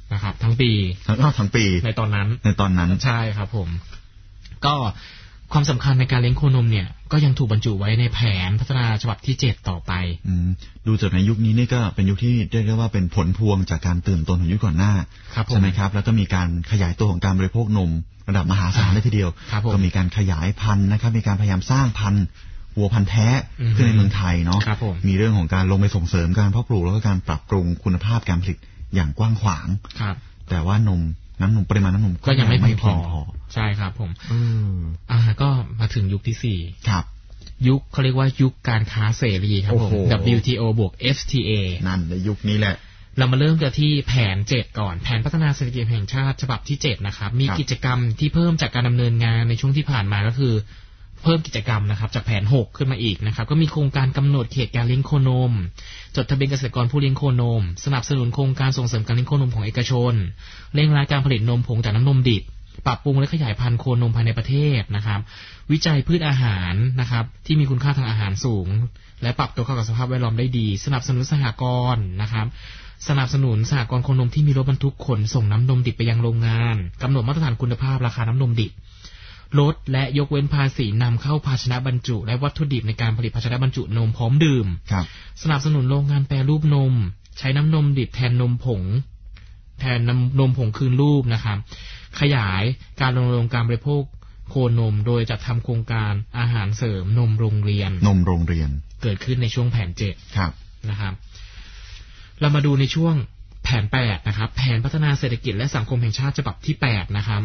นะครับทั้งปีในตอนนั้นใช่ครับผมก็ความสำคัญในการเลี้ยงโคนมเนี่ยก็ยังถูกบรรจุไว้ในแผนพัฒนาฉบับที่7ต่อไปดูจากในยุคนี้นี่ก็เป็นยุคที่เรียกได้ว่าเป็นผลพวงจากการตื่นตัวของยุคก่อนหน้าใช่ไหมครับแล้วก็มีการขยายตัวของการบริโภคนมระดับมหาศาลเลยทีเดียวก็มีการขยายพันธุ์นะครับมีการพยายามสร้างพันธุ์วัวพันธุ์แท้ขึ้นในเมืองไทยเนาะมีเรื่องของการลงไปส่งเสริมการเพาะปลูกแล้วก็การปรับปรุงคุณภาพการผลิตอย่างกว้างขวางแต่ว่าน้ำนมปริมาณน้ำนมก็ยังไม่เพียงพอใช่ครับผมก็มาถึงยุคที่4ครับยุคเขาเรียกว่ายุคการค้าเสรีครับผม WTO บวก FTA นั่นในยุคนี้แหละเรามาเริ่มกันที่แผน7ก่อนแผนพัฒนาเศรษฐกิจแห่งชาติฉบับที่7นะครับมีกิจกรรมที่เพิ่มจากการดำเนินงานในช่วงที่ผ่านมาก็คือเพิ่มกิจกรรมนะครับจากแผน6ขึ้นมาอีกนะครับก็มีโครงการกำหนดเขตการเลี้ยงโคนมจดทะเบียนเกษตรกรผู้เลี้ยงโคนมสนับสนุนโครงการส่งเสริมการเลี้ยงโคนมของเอกชนเร่งรัดการผลิตนมผงจากน้ำนมดิบปรับปรุงและขยายพันธุ์โคนมภายในประเทศนะครับวิจัยพืชอาหารนะครับที่มีคุณค่าทางอาหารสูงและปรับตัวเข้ากับสภาพแวดล้อมได้ดีสนับสนุนสหกรณ์นะครับสนับสนุนสหกรณ์โคนมที่มีรถบรรทุกขนส่งน้ำนมดิบไปยังโรงงานกำหนดมาตรฐานคุณภาพราคาน้ำนมดิบลดและยกเว้นภาษีนำเข้าภาชนะบรรจุและวัตถุดิบในการผลิตภาชนะบรรจุนมพร้อมดื่มสนับสนุนโรงงานแปรรูปนมใช้น้ำนมดิบแทนนมผงคืนรูปนะครับขยายการรณรงค์การบริโภคโคนมโดยจัดทำโครงการอาหารเสริมนมโรงเรียนเกิดขึ้นในช่วงแผน7ครับนะครับเรามาดูในช่วงแผน8นะครับแผนพัฒนาเศรษฐกิจและสังคมแห่งชาติฉบับที่8นะครับ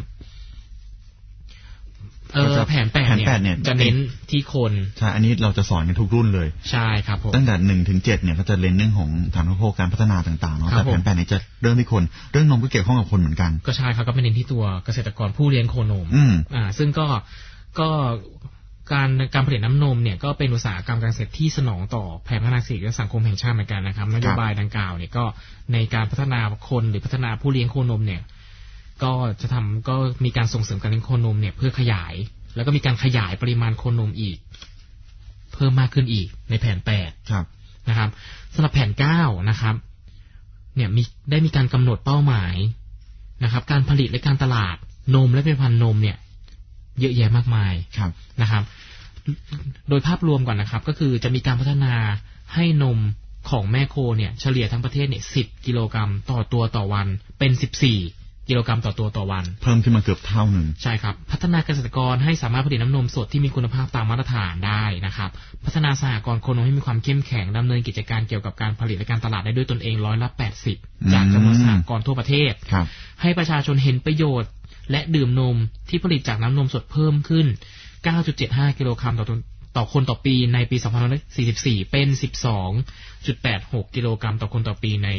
แผน8เนี่ยจะเน้นที่คนใช่อันนี้เราจะสอนในทุกรุ่นเลยใช่ครับผมตั้งแต่1 ถึง 7เนี่ยก็จะเน้นเรื่องของฐานข้อมูลการพัฒนาต่างๆเนาะแต่แผน8เนี่ยจะเรื่องที่คนเรื่องนมก็เกี่ยวข้องกับคนเหมือนกันก็ใช่ครับก็เป็นเน้นที่ตัวเกษตรกรผู้เลี้ยงโคนมซึ่งก็การผลิตน้ำนมเนี่ยก็เป็นอุตสาหกรรมการเกษตรที่สนองต่อแผนพัฒนาเศรษฐกิจและสังคมแห่งชาติเหมือนกันนะครับนโยบายดังกล่าวเนี่ยก็ในการพัฒนาคนหรือพัฒนาผู้เลี้ยงโคนมเนี่ยก็มีการส่งเสริมการเลี้ยงโคนมเนี่ยเพื่อขยายแล้วก็มีการขยายปริมาณโคนมอีกเพิ่มมากขึ้นอีกในแผน8ครับนะครับสำหรับแผน9นะครับเนี่ยได้มีการกำหนดเป้าหมายนะครับการผลิตและการตลาดนมและผลิตภัณฑ์นมเนี่ยเยอะแยะมากมายนะครับโดยภาพรวมก่อนนะครับก็คือจะมีการพัฒนาให้นมของแม่โคเนี่ยเฉลี่ยทั้งประเทศเนี่ย10 กิโลกรัมต่อตัวต่อวันเป็น14 กิโลกรัมต่อตัวต่อวันเพิ่มขึ้นมาเกือบเท่านึงใช่ครับพัฒนาเกษตรกรให้สามารถผลิตน้ำนมสดที่มีคุณภาพตามมาตรฐานได้นะครับพัฒนาสหกรณ์โคนมให้มีความเข้มแข็งดำเนินกิจการเกี่ยวกับการผลิตและการตลาดได้ด้วยตนเอง80%จากจำนวนสหกรณ์ทั่วประเทศให้ประชาชนเห็นประโยชน์และดื่มนมที่ผลิตจากน้ำนมสดเพิ่มขึ้น 9.75 กิโลกรัมต่อคนต่อปีในปี 2544 เป็น 12.86 กิโลกรัมต่อคนต่อปีใน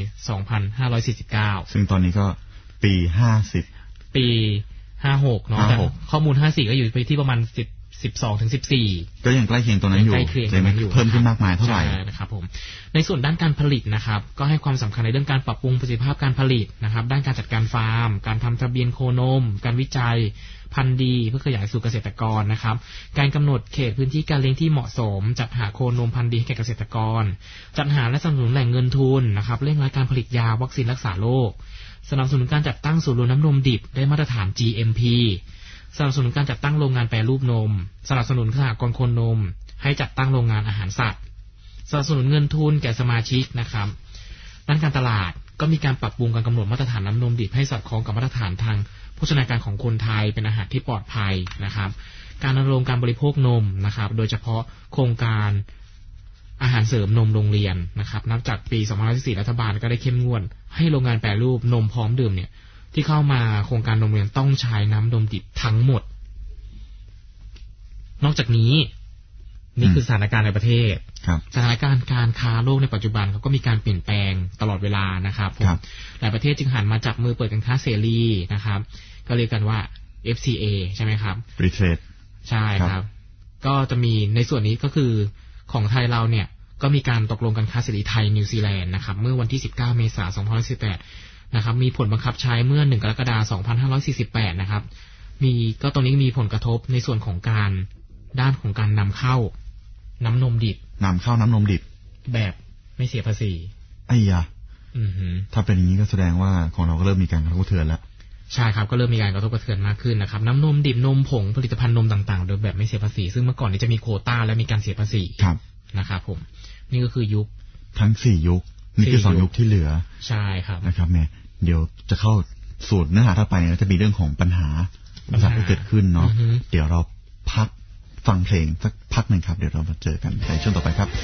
2549 ซึ่งตอนนี้ก็ปี50 ปี56เนาะแต่ข้อมูล54ก็อยู่ไปที่ประมาณ12ถึง14 ก็ยังใกล้เคียงตรงนั้นอยู่เพิ่มขึ้นมากมายเท่าไหร่นะครับผมในส่วนด้านการผลิตนะครับก็ให้ความสำคัญในเรื่องการปรับปรุงประสิทธิภาพการผลิตนะครับด้านการจัดการฟาร์มการทำทะเบียนโคนมการวิจัยพันธุ์ดีเพื่อขยายสู่เกษตรกรนะครับการกำหนดเขตพื้นที่การเลี้ยงที่เหมาะสมจัดหาโคนมพันธุ์ดีให้แก่เกษตรกรจัดหาและสนับสนุนแหล่งเงินทุนนะครับเร่งรัดการผลิตยาวัคซีนรักษาโรคสนับสนุนการจัดตั้งศูนย์รวมน้ำนมดิบได้มาตรฐาน GMP สนับสนุนการจัดตั้งโรงงานแปรรูปนมสนับสนุนสหกรณ์โคนนมให้จัดตั้งโรงงานอาหารสัตว์สนับสนุนเงินทุนแก่สมาชิกนะครับด้านการตลาดก็มีการปรับปรุงการกำหนดมาตรฐานน้ำนมดิบให้สอดคล้องกับมาตรฐานทางโภชนาการของคนไทยเป็นอาหารที่ปลอดภัยนะครับการรณรงค์การบริโภคนมนะครับโดยเฉพาะโครงการอาหารเสริมนมโรงเรียนนะครับนับจากปี 2544 รัฐบาลก็ได้เข้มงวดให้โรงงานแปรรูปนมพร้อมดื่มเนี่ยที่เข้ามาโครงการนมเรียนต้องใช้น้ำนมดิบทั้งหมดนอกจากนี้นี่คือสถานการณ์ในประเทศสถานการณ์การค้าโลกในปัจจุบันเขาก็มีการเปลี่ยนแปลงตลอดเวลานะครับหลายประเทศจึงหันมาจับมือเปิดการค้าเสรีนะครับก็เรียกกันว่า FTA ใช่ไหมครับ Free Trade ใช่ครับก็จะมีในส่วนนี้ก็คือของไทยเราเนี่ยก็มีการตกลงการค้าเสรีไทยนิวซีแลนด์นะครับเมื่อวันที่19 เมษายน 2518นะครับมีผลบังคับใช้เมื่อ1 กรกฎาคม 2548นะครับก็ตอนนี้มีผลกระทบในส่วนของการด้านของการนำเข้าน้ำนมดิบนำเข้าน้ำนมดิบแบบไม่เสียภาษีไอ้ยะถ้าเป็นอย่างนี้ก็แสดงว่าของเราก็เริ่มมีการกระทบกระเทือนแล้วใช่ครับก็เริ่มมีการกระทบกระเทือนมากขึ้นนะครับน้ำนมดิบนมผงผลิตภัณฑ์นมต่างๆโดยแบบไม่เสียภาษีซึ่งเมื่อก่อนนี้จะมีโควต้าและมีการเสียภาษีนะครับผมนี่ก็คือยุคทั้ง4ยุคนี่คือ2ยุคที่เหลือใช่ครับนะครับแม่เดี๋ยวจะเข้าสู่เนื้อหาถัดไปนะจะมีเรื่องของปัญหาที่เกิดขึ้นเนาะเดี๋ยวเราพักฟังเพลงสักพักหนึ่งครับเดี๋ยวเรามาเจอกันในช่วงต่อไปครับ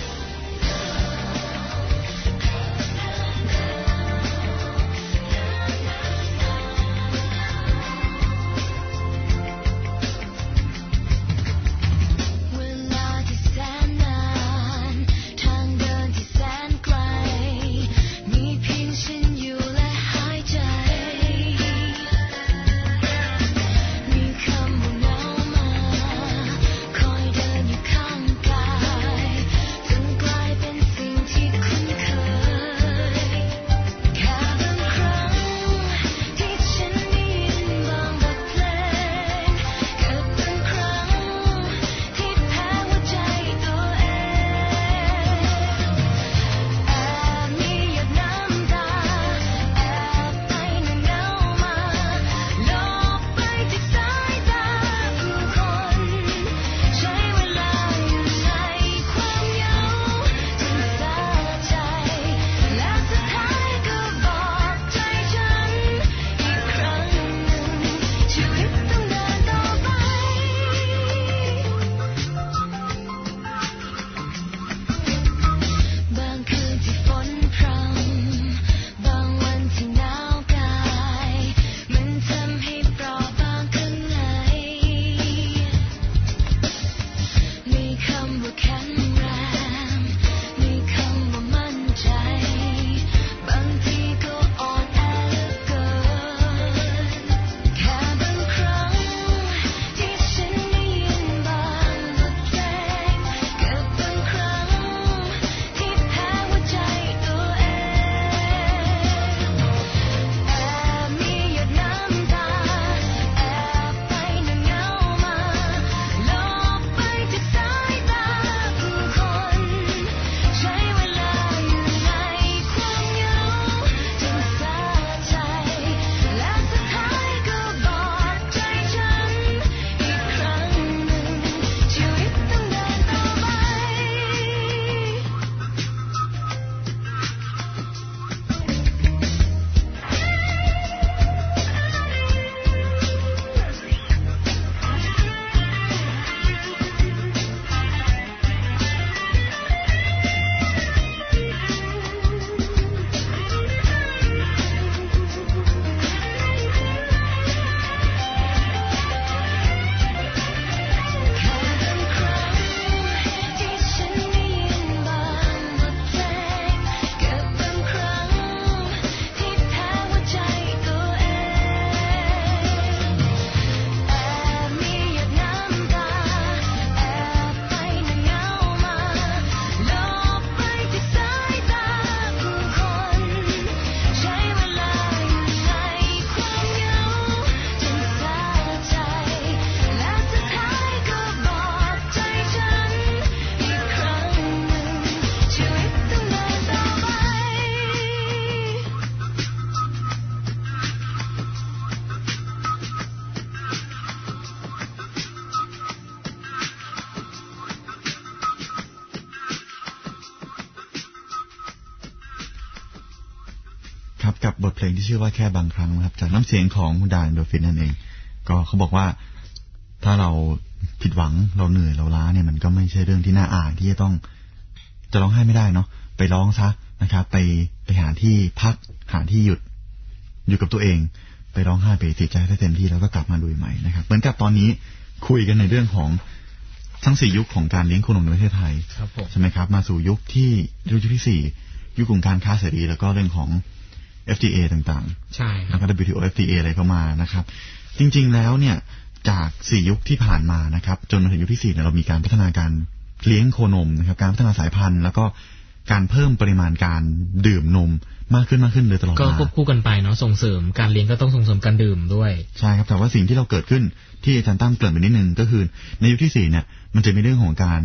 กับบทเพลงที่ชื่อว่าแค่บางครั้งนะครับจากน้ำเสียงของคุณดา Endorphin นั่นเองก็เขาบอกว่าถ้าเราผิดหวังเราเหนื่อยเราล้าเนี่ยมันก็ไม่ใช่เรื่องที่น่าอายที่จะร้องไห้ไม่ได้เนาะไปร้องซะนะครับไปหาที่พักหาที่หยุดอยู่กับตัวเองไปร้องไห้ไปเสียใจได้เต็มที่แล้วก็กลับมาลุยใหม่นะครับเหมือนกับตอนนี้คุยกันในเรื่องของทั้ง4ยุคของการเลี้ยงโคนมในประเทศไทยใช่ไหมครับมาสู่ยุคที่4ยุคของการค้าเสรีแล้วก็เรื่องของ FTA ต่างๆใช่แล้วก็ WTO FTA อะไรเข้ามานะครับจริงๆแล้วเนี่ยจาก4ยุคที่ผ่านมานะครับจนมาถึงยุคที่4เนี่ยเรามีการพัฒนาการเลี้ยงโคนมนะครับการพัฒนาสายพันธุ์แล้วก็การเพิ่มปริมาณการดื่มนมมากขึ้นโดยตลอดมาก็ควบคู่กันไปเนาะส่งเสริมการเลี้ยงก็ต้องส่งเสริมการดื่มด้วยใช่ครับแต่ว่าสิ่งที่เราเกิดขึ้นที่อาจารย์ตั้มเกริ่นไปนิดนึงก็คือในยุคที่4เนี่ยมันจะมีเรื่องของการ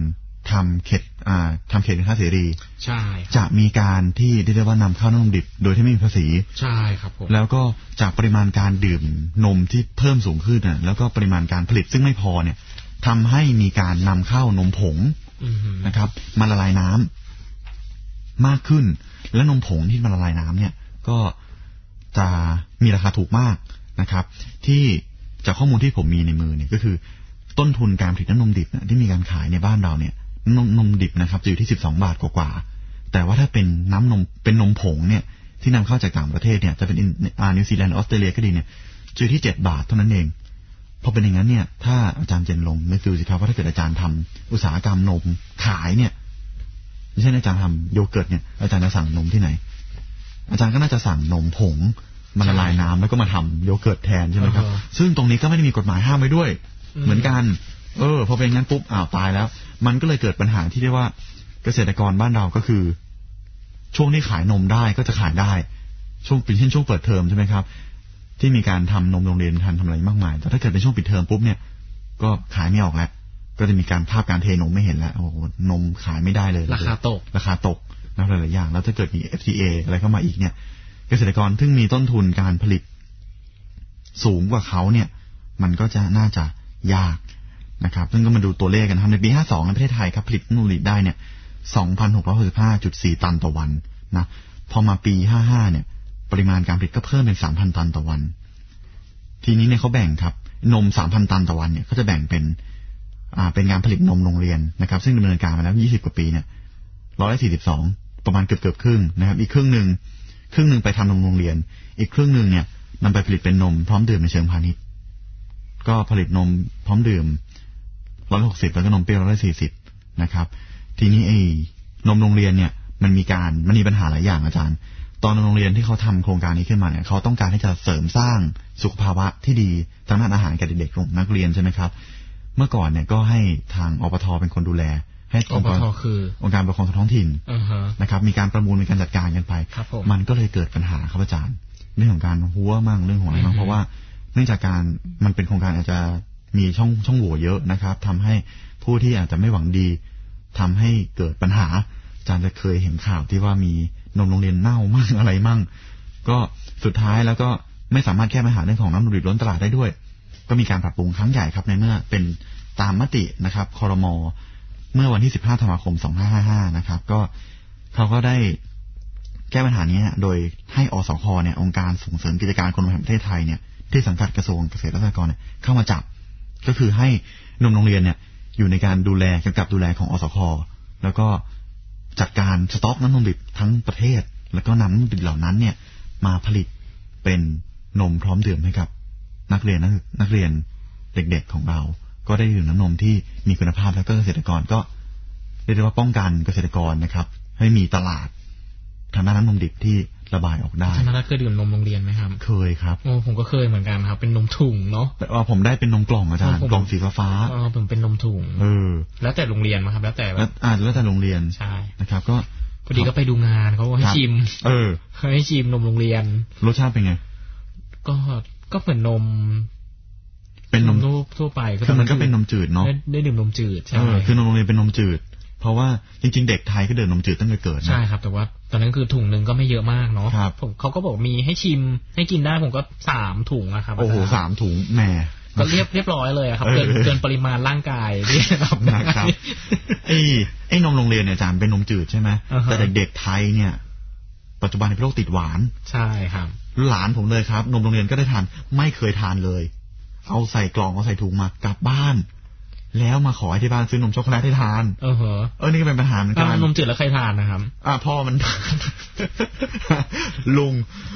ทำเขตการค้าเสรีใช่จะมีการที่เรียกว่านำเข้านมดิบโดยที่ไม่มีภาษีใช่ครับผมแล้วก็จากปริมาณการดื่มนมที่เพิ่มสูงขึ้นนะแล้วก็ปริมาณการผลิตซึ่งไม่พอเนี่ยทำให้มีการนำเข้านมผงนะครับมาละลายน้ำมากขึ้นและนมผงที่มาละลายน้ำเนี่ยก็จะมีราคาถูกมากนะครับที่จากข้อมูลที่ผมมีในมือเนี่ยก็คือต้นทุนการผลิตน้ำนมดิบที่มีการขายในบ้านเราเนี่ยนมดิบนะครับจะอยู่ที่12 บาทกว่าแต่ว่าถ้าเป็นนมผงเนี่ยที่นำเข้าจากต่างประเทศเนี่ยจะเป็นนิวซีแลนด์ออสเตรเลียก็ดีเนี่ยจะอยู่ที่7 บาทเท่านั้นเองพอเป็นอย่างนั้นเนี่ยถ้าอาจารย์เจนลงนึกดูสิครับว่าถ้าเกิดอาจารย์ทำอุตสาหกรรมนมขายเนี่ยไม่ใช่อาจารย์ทำโยเกิร์ตเนี่ยอาจารย์จะสั่งนมที่ไหนอาจารย์ก็น่าจะสั่งนมผงมันละลายน้ำแล้วก็มาทำโยเกิร์ตแทนใช่ไหมครับซึ่งตรงนี้ก็ไม่ได้มีกฎหมายห้ามไว้ด้วยเหมือนกันพอเป็นงั้นปุ๊บตายแล้วมันก็เลยเกิดปัญหาที่เรียกว่าเกษตรกรบ้านเราก็คือช่วงที่ขายนมได้ก็จะขายได้ช่วงเป็นเช่นช่วงเปิดเทอมใช่ไหมครับที่มีการทำนมโรงเรียนทำอะไรมากมายแต่ถ้าเกิดเป็นช่วงปิดเทอมปุ๊บเนี่ยก็ขายไม่ออกแล้วก็จะมีการภาพการเทนมไม่เห็นแล้วโอ้โหนมขายไม่ได้เลยราคาตกแล้วหลายๆอย่างแล้วถ้าเกิดมี FTA อะไรเข้ามาอีกเนี่ยเกษตรกรซึ่งมีต้นทุนการผลิตสูงกว่าเขาเนี่ยมันก็จะน่าจะยากนะครับซึ่งก็มาดูตัวเลขกันครับในปี52ในประเทศไทยครับผลิตนมดิบได้เนี่ย 2,665.4 ตันต่อวันนะพอมาปี55เนี่ยปริมาณการผลิตก็เพิ่มเป็น 3,000 ตันต่อวันทีนี้เนี่ยเขาแบ่งครับนม 3,000 ตันต่อวันเนี่ยเขาจะแบ่งเป็นงานผลิตนมโรงเรียนนะครับซึ่งดำเนินการมาแล้ว20 กว่าปีเนี่ย142ประมาณเกือบครึ่งนะครับอีกครึ่งนึงไปทำนมโรงเรียนอีกครึ่งนึงเนี่ยนำไปผลิตเป็นนมพร้อมดื่มในเชิงพาณิชย์ก็ผลิตนมพร้อมดื่ม160แล้วก็นมเปรี้ยว140นะครับทีนี้นมโรงเรียนเนี่ยมันมีปัญหาหลายอย่างอาจารย์ตอนโรงเรียนที่เขาทำโครงการนี้ขึ้นมาเนี่ยเขาต้องการที่จะเสริมสร้างสุขภาวะที่ดีทางด้านอาหารแก่เด็กๆนักเรียนใช่ไหมครับเมื่อก่อนเนี่ยก็ให้ทางอปท.เป็นคนดูแลให้องค์การปกครองท้องถิ่นนะครับมีการประมูลมีการจัดการกันไปมันก็เลยเกิดปัญหาครับอาจารย์เรื่องของการหัวมั่งเรื่องของอะไรมั่งเพราะว่าเนื่องจากการมันเป็นโครงการอาจจะมีช่องโหว่เยอะนะครับทำให้ผู้ที่อาจจะไม่หวังดีทำให้เกิดปัญหาอาจารย์จะเคยเห็นข่าวที่ว่ามีนมโรงเรียนเน่ามั่งอะไรมั่งก็สุดท้ายแล้วก็ไม่สามารถแก้ปัญหาเรื่องของน้ำนมดิบล้นตลาดได้ด้วยก็มีการปรับปรุงครั้งใหญ่ครับในเมื่อเป็นตามมตินะครับครม.เมื่อวันที่15 ธันวาคม 2555นะครับก็เขาก็ได้แก้ปัญหานี้โดยให้อสค.เนี่ยองค์การส่งเสริมกิจการคนนมแห่งประเทศไทยเนี่ยที่สังกัดกระทรวงเกษตรและสหกรณ์เนี่ยเข้ามาจับก็คือให้นมโรงเรียนเนี่ยอยู่ในการกำกับดูแลของอสค.แล้วก็จัดการสต็อกน้ำนมดิบทั้งประเทศแล้วก็นำน้ำนมดิบเหล่านั้นเนี่ยมาผลิตเป็นนมพร้อมดื่มให้กับนักเรียนเด็กๆของเราก็ได้ดื่มน้ำนมที่มีคุณภาพแล้วก็เกษตรกรก็เรียกได้ว่าป้องกันเกษตรกรนะครับให้มีตลาดทางด้านน้ำนมดิบที่ระบายออกได้ธนรัตน์เคยดื่มนมโรงเรียนไหมครับเคยครับโอ้ผมก็เคยเหมือนกันครับเป็นนมถุงเนาะแต่ว่าผมได้เป็นนมกล่องอาจารย์กล่องสีฟ้าผมเป็นนมถุงแล้วแต่โรงเรียนมั้งครับแล้วแต่โรงเรียนใช่นะครับก็พอดีก็ไปดูงานเขาให้ชิมให้ชิมนมโรงเรียนรสชาติเป็นไงก็เหมือนนมเป็นนมทั่วไปคือมันก็เป็นนมจืดเนาะได้ดื่มนมจืดใช่คือนมโรงเรียนเป็นนมจืดเพราะว่าจริงๆเด็กไทยก็ดื่มนมจืดตั้งแต่เกิดใช่ครับแต่ว่าตอนนั้นคือถุงนึงก็ไม่เยอะมากเนาะผมเขาก็บอกมีให้ชิมให้กินได้ผมก็3 ถุงอะครับโอ้โห3 ถุงแหมก็เรียบร้อยเลยครับเกินปริมาณร่างกายที่รับนะครับไอ้นมโรงเรียนเนี่ยอาจารย์เป็นนมจืดใช่ไหมแต่เด็กๆไทยเนี่ยปัจจุบันเป็นโรคติดหวานใช่ครับหลานผมเลยครับนมโรงเรียนก็ได้ทานไม่เคยทานเลยเอาใส่กล่องเอาใส่ถุงมากลับบ้านแล้วมาขอให้ที่บ้านซื้อนมช็อกโกแลตให้ทานนี่ก็เป็นปัญหาเหมือนกันนมจืดแล้วใครทานนะครับพ่อมัน ลุง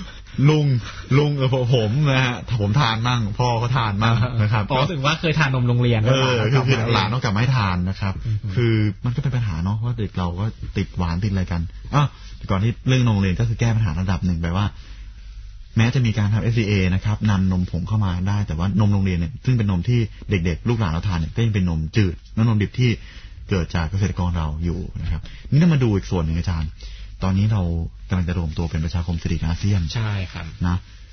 ผมนะฮะถ้าผมทานมั่งพ่อก็ทานมั่งนะครับก็ถึงว่าเคยทานนมโรงเรียนคือหลานต้องกลับมาให้ทานนะครับคือมันก็เป็นปัญหาเนาะว่าเด็กเราก็ติดหวานติดอะไรกันก่อนที่เรื่องนมโรงเรียนก็คือแก้ปัญหาระดับหนึ่งไปว่าแม้จะมีการทำ FTA นะครับนำนมผงเข้ามาได้แต่ว่านมโรงเรียนเนี่ยซึ่งเป็นนมที่เด็กๆลูกหลานเราทานเนี่ยก็ยังเป็นนมจืดนมดิบที่เกิดจากเกษตรกรเราอยู่นะครับนี่ต้องมาดูอีกส่วนหนึ่งอาจารย์ตอนนี้เรากำลังจะรวมตัวเป็นประชาคมเศรษฐกิจอาเซียนใช่ครับนะ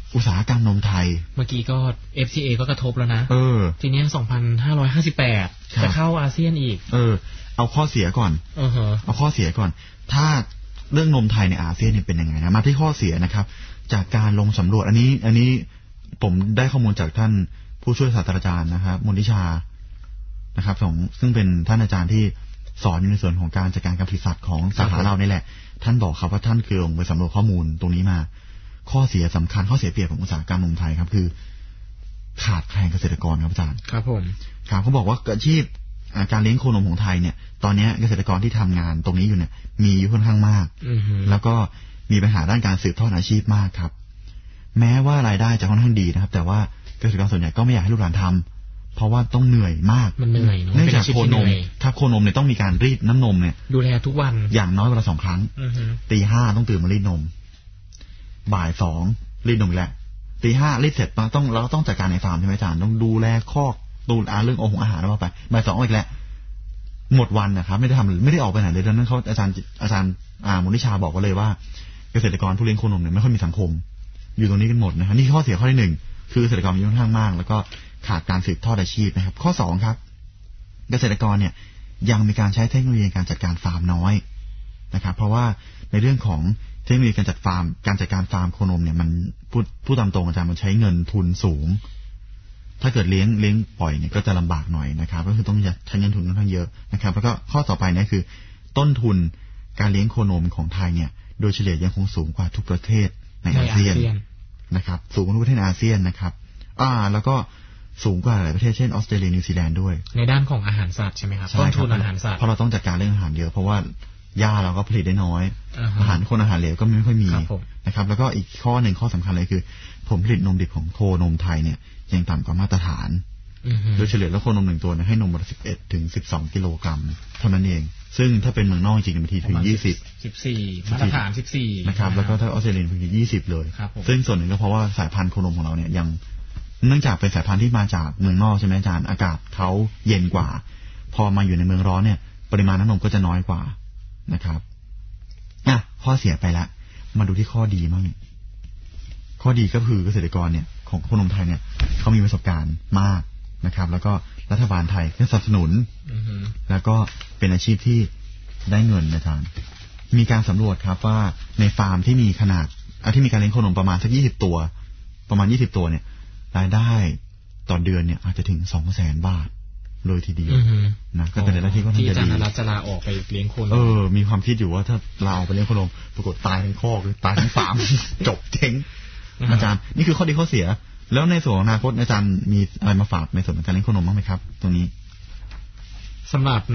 อุตสาหกรรมนมไทยเมื่อกี้ก็ FTA ก็กระทบแล้วนะทีนี้2558จะเข้าอาเซียนอีกเอาข้อเสียก่อนเอาข้อเสียก่อนถ้าเรื่องนมไทยในอาเซียนเนี่ยเป็นยังไงนะมาที่ข้อเสียนะครับจากการลงสำรวจอันนี้ผมได้ข้อมูลจากท่านผู้ช่วยศาสตราจารย์นะครับมนทิชานะครับซึ่งเป็นท่านอาจารย์ที่สอนอยู่ในส่วนของการจัดการการผลิตสัตว์ของสาขาเรานี่แหละท่านบอกครับว่าท่านคือลงไปสำรวจข้อมูลตรงนี้มาข้อเสียสำคัญข้อเสียเปรียบของอุตสาหกรรมนมไทยครับคือขาดแคลนเกษตรกรครับอาจารย์ครับผมครับเขาบอกว่าอาชีพการเลี้ยงโคนมของไทยเนี่ยตอนนี้เกษตรกรที่ทำงานตรงนี้อยู่เนี่ยมีอยู่ค่อนข้างมากแล้วก็มีปัญหาด้านการสืบทอดอาชีพมากครับแม้ว่ารายได้จะค่อนข้างดีนะครับแต่ว่าเกษตรกรส่วนใหญ่ก็ไม่อยากให้ลูกหลานทำเพราะว่าต้องเหนื่อยมากมันเหนื่อยเนื่องจากโคนมถ้าโคนมเนี่ยต้องมีการรีดน้ำนมเนี่ยดูแลทุกวันอย่างน้อยวันละ2 ครั้ง ตี 5ต้องตื่นมารีดนมบ่าย 2รีดนมแล้วตี 5รีดเสร็จเราต้องจัดการในฟาร์มใช่ไหมอาจารย์ต้องดูแลคอกดูเรื่องอาหารแล้วไปบ่าย 2อีกแล้วหมดวันนะครับไม่ได้ออกไปไหนเลยดังนั้นเขาอาจารย์มนทิชาบอกก็เลยว่าเกษตรกรผู้เลี้ยงโคนมเนี่ยไม่ค่อยมีสังคมอยู่ตรงนี้กันหมดนะครับนี่ข้อเสียข้อที่ 1คือเกษตรกรมีค่อนข้างมากแล้วก็ขาดการสืบทอดอาชีพนะครับข้อ 2ครับเกษตรกรเนี่ยยังมีการใช้เทคโนโลยีการจัดการฟาร์มน้อยนะครับเพราะว่าในเรื่องของเทคโนโลยีการจัดการฟาร์มโคนมเนี่ยมันพูดตามตรงอาจารย์มันใช้เงินทุนสูงถ้าเกิดเลี้ยงปล่อยเนี่ยก็จะลำบากหน่อยนะครับก็คือต้องใช้เงินทุนค่อนข้างเยอะนะครับแล้วก็ข้อต่อไปเนี่ยคือต้นทุนการเลี้ยงโคนมของไทยเนี่ยโดยเฉลี่ยยังคงสูงกว่าทุกประเทศในอาเซียนนะครับสูงกว่าทุกประเทศในอาเซียนนะครับแล้วก็สูงกว่าหลายประเทศเช่นออสเตรเลียนิวซีแลนด์ด้วยในด้านของอาหารสัตว์ใช่ไหมครับต้นทุนอาหารสัตว์เพราะเราต้องจัดการเรื่องอาหารเยอะเพราะว่าหญ้าเราก็ผลิตได้น้อยอาหารเหลวก็ไม่ค่อยมีนะครับแล้วก็อีกข้อสำคัญเลยคือผลผลิตนมดิบของโคนมไทยเนี่ยยังต่ำกว่ามาตรฐานโดยเฉลี่ยแล้วโคนม1 ตัวให้นมวันละ11 ถึง 12 กิโลกรัมเท่านั้นเองซึ่งถ้าเป็นเมืองนอกจริงๆบางทีถึง 14มาตรฐาน14 นะครับแล้วก็ถ้าออสเตรเลียถึง20เลยซึ่งส่วนหนึ่งก็เพราะว่าสายพันธุ์โคนมของเราเนี่ยยังเนื่องจากเป็นสายพันธุ์ที่มาจากเมืองนอกใช่ไหมอาจารย์อากาศเขาเย็นกว่าพอมาอยู่ในเมืองร้อนเนี่ยปริมาณน้ำนมก็จะน้อยกว่านะครับข้อเสียไปแล้วมาดูที่ข้อดีมั่งข้อดีก็คือเกษตรกรเนี่ยของโคนมไทยเนี่ยเขามีประสบการณ์มากนะครับแล้วก็รัฐบาลไทยก็สนับสนุนแล้วก็เป็นอาชีพที่ได้เงินอาจารย์มีการสำรวจครับว่าในฟาร์มที่มีขนาดที่มีการเลี้ยงโคนมประมาณสัก20 ตัวประมาณ20 ตัวเนี่ยรายได้ต่อเดือนเนี่ยอาจจะถึง 200,000 บาทเลยทีเดียวนะก็เป็นรายได้ที่ค่อนข้างจะดีที่จะลาออกไปเลี้ยงโคนมมีความคิดอยู่ว่าถ้าเราไปเลี้ยงโคนมปรากฏตายทั้งคอกหรือตายทั้งฟาร์ม จบเจ๊งอาจารย์นี่คือข้อดีข้อเสียแล้วในส่วนของอนาคตอาจารย์มีอะไรมาฝากในส่วนของการเลี้ยงโคนมบ้างไหมครับตรงนี้สำหรับ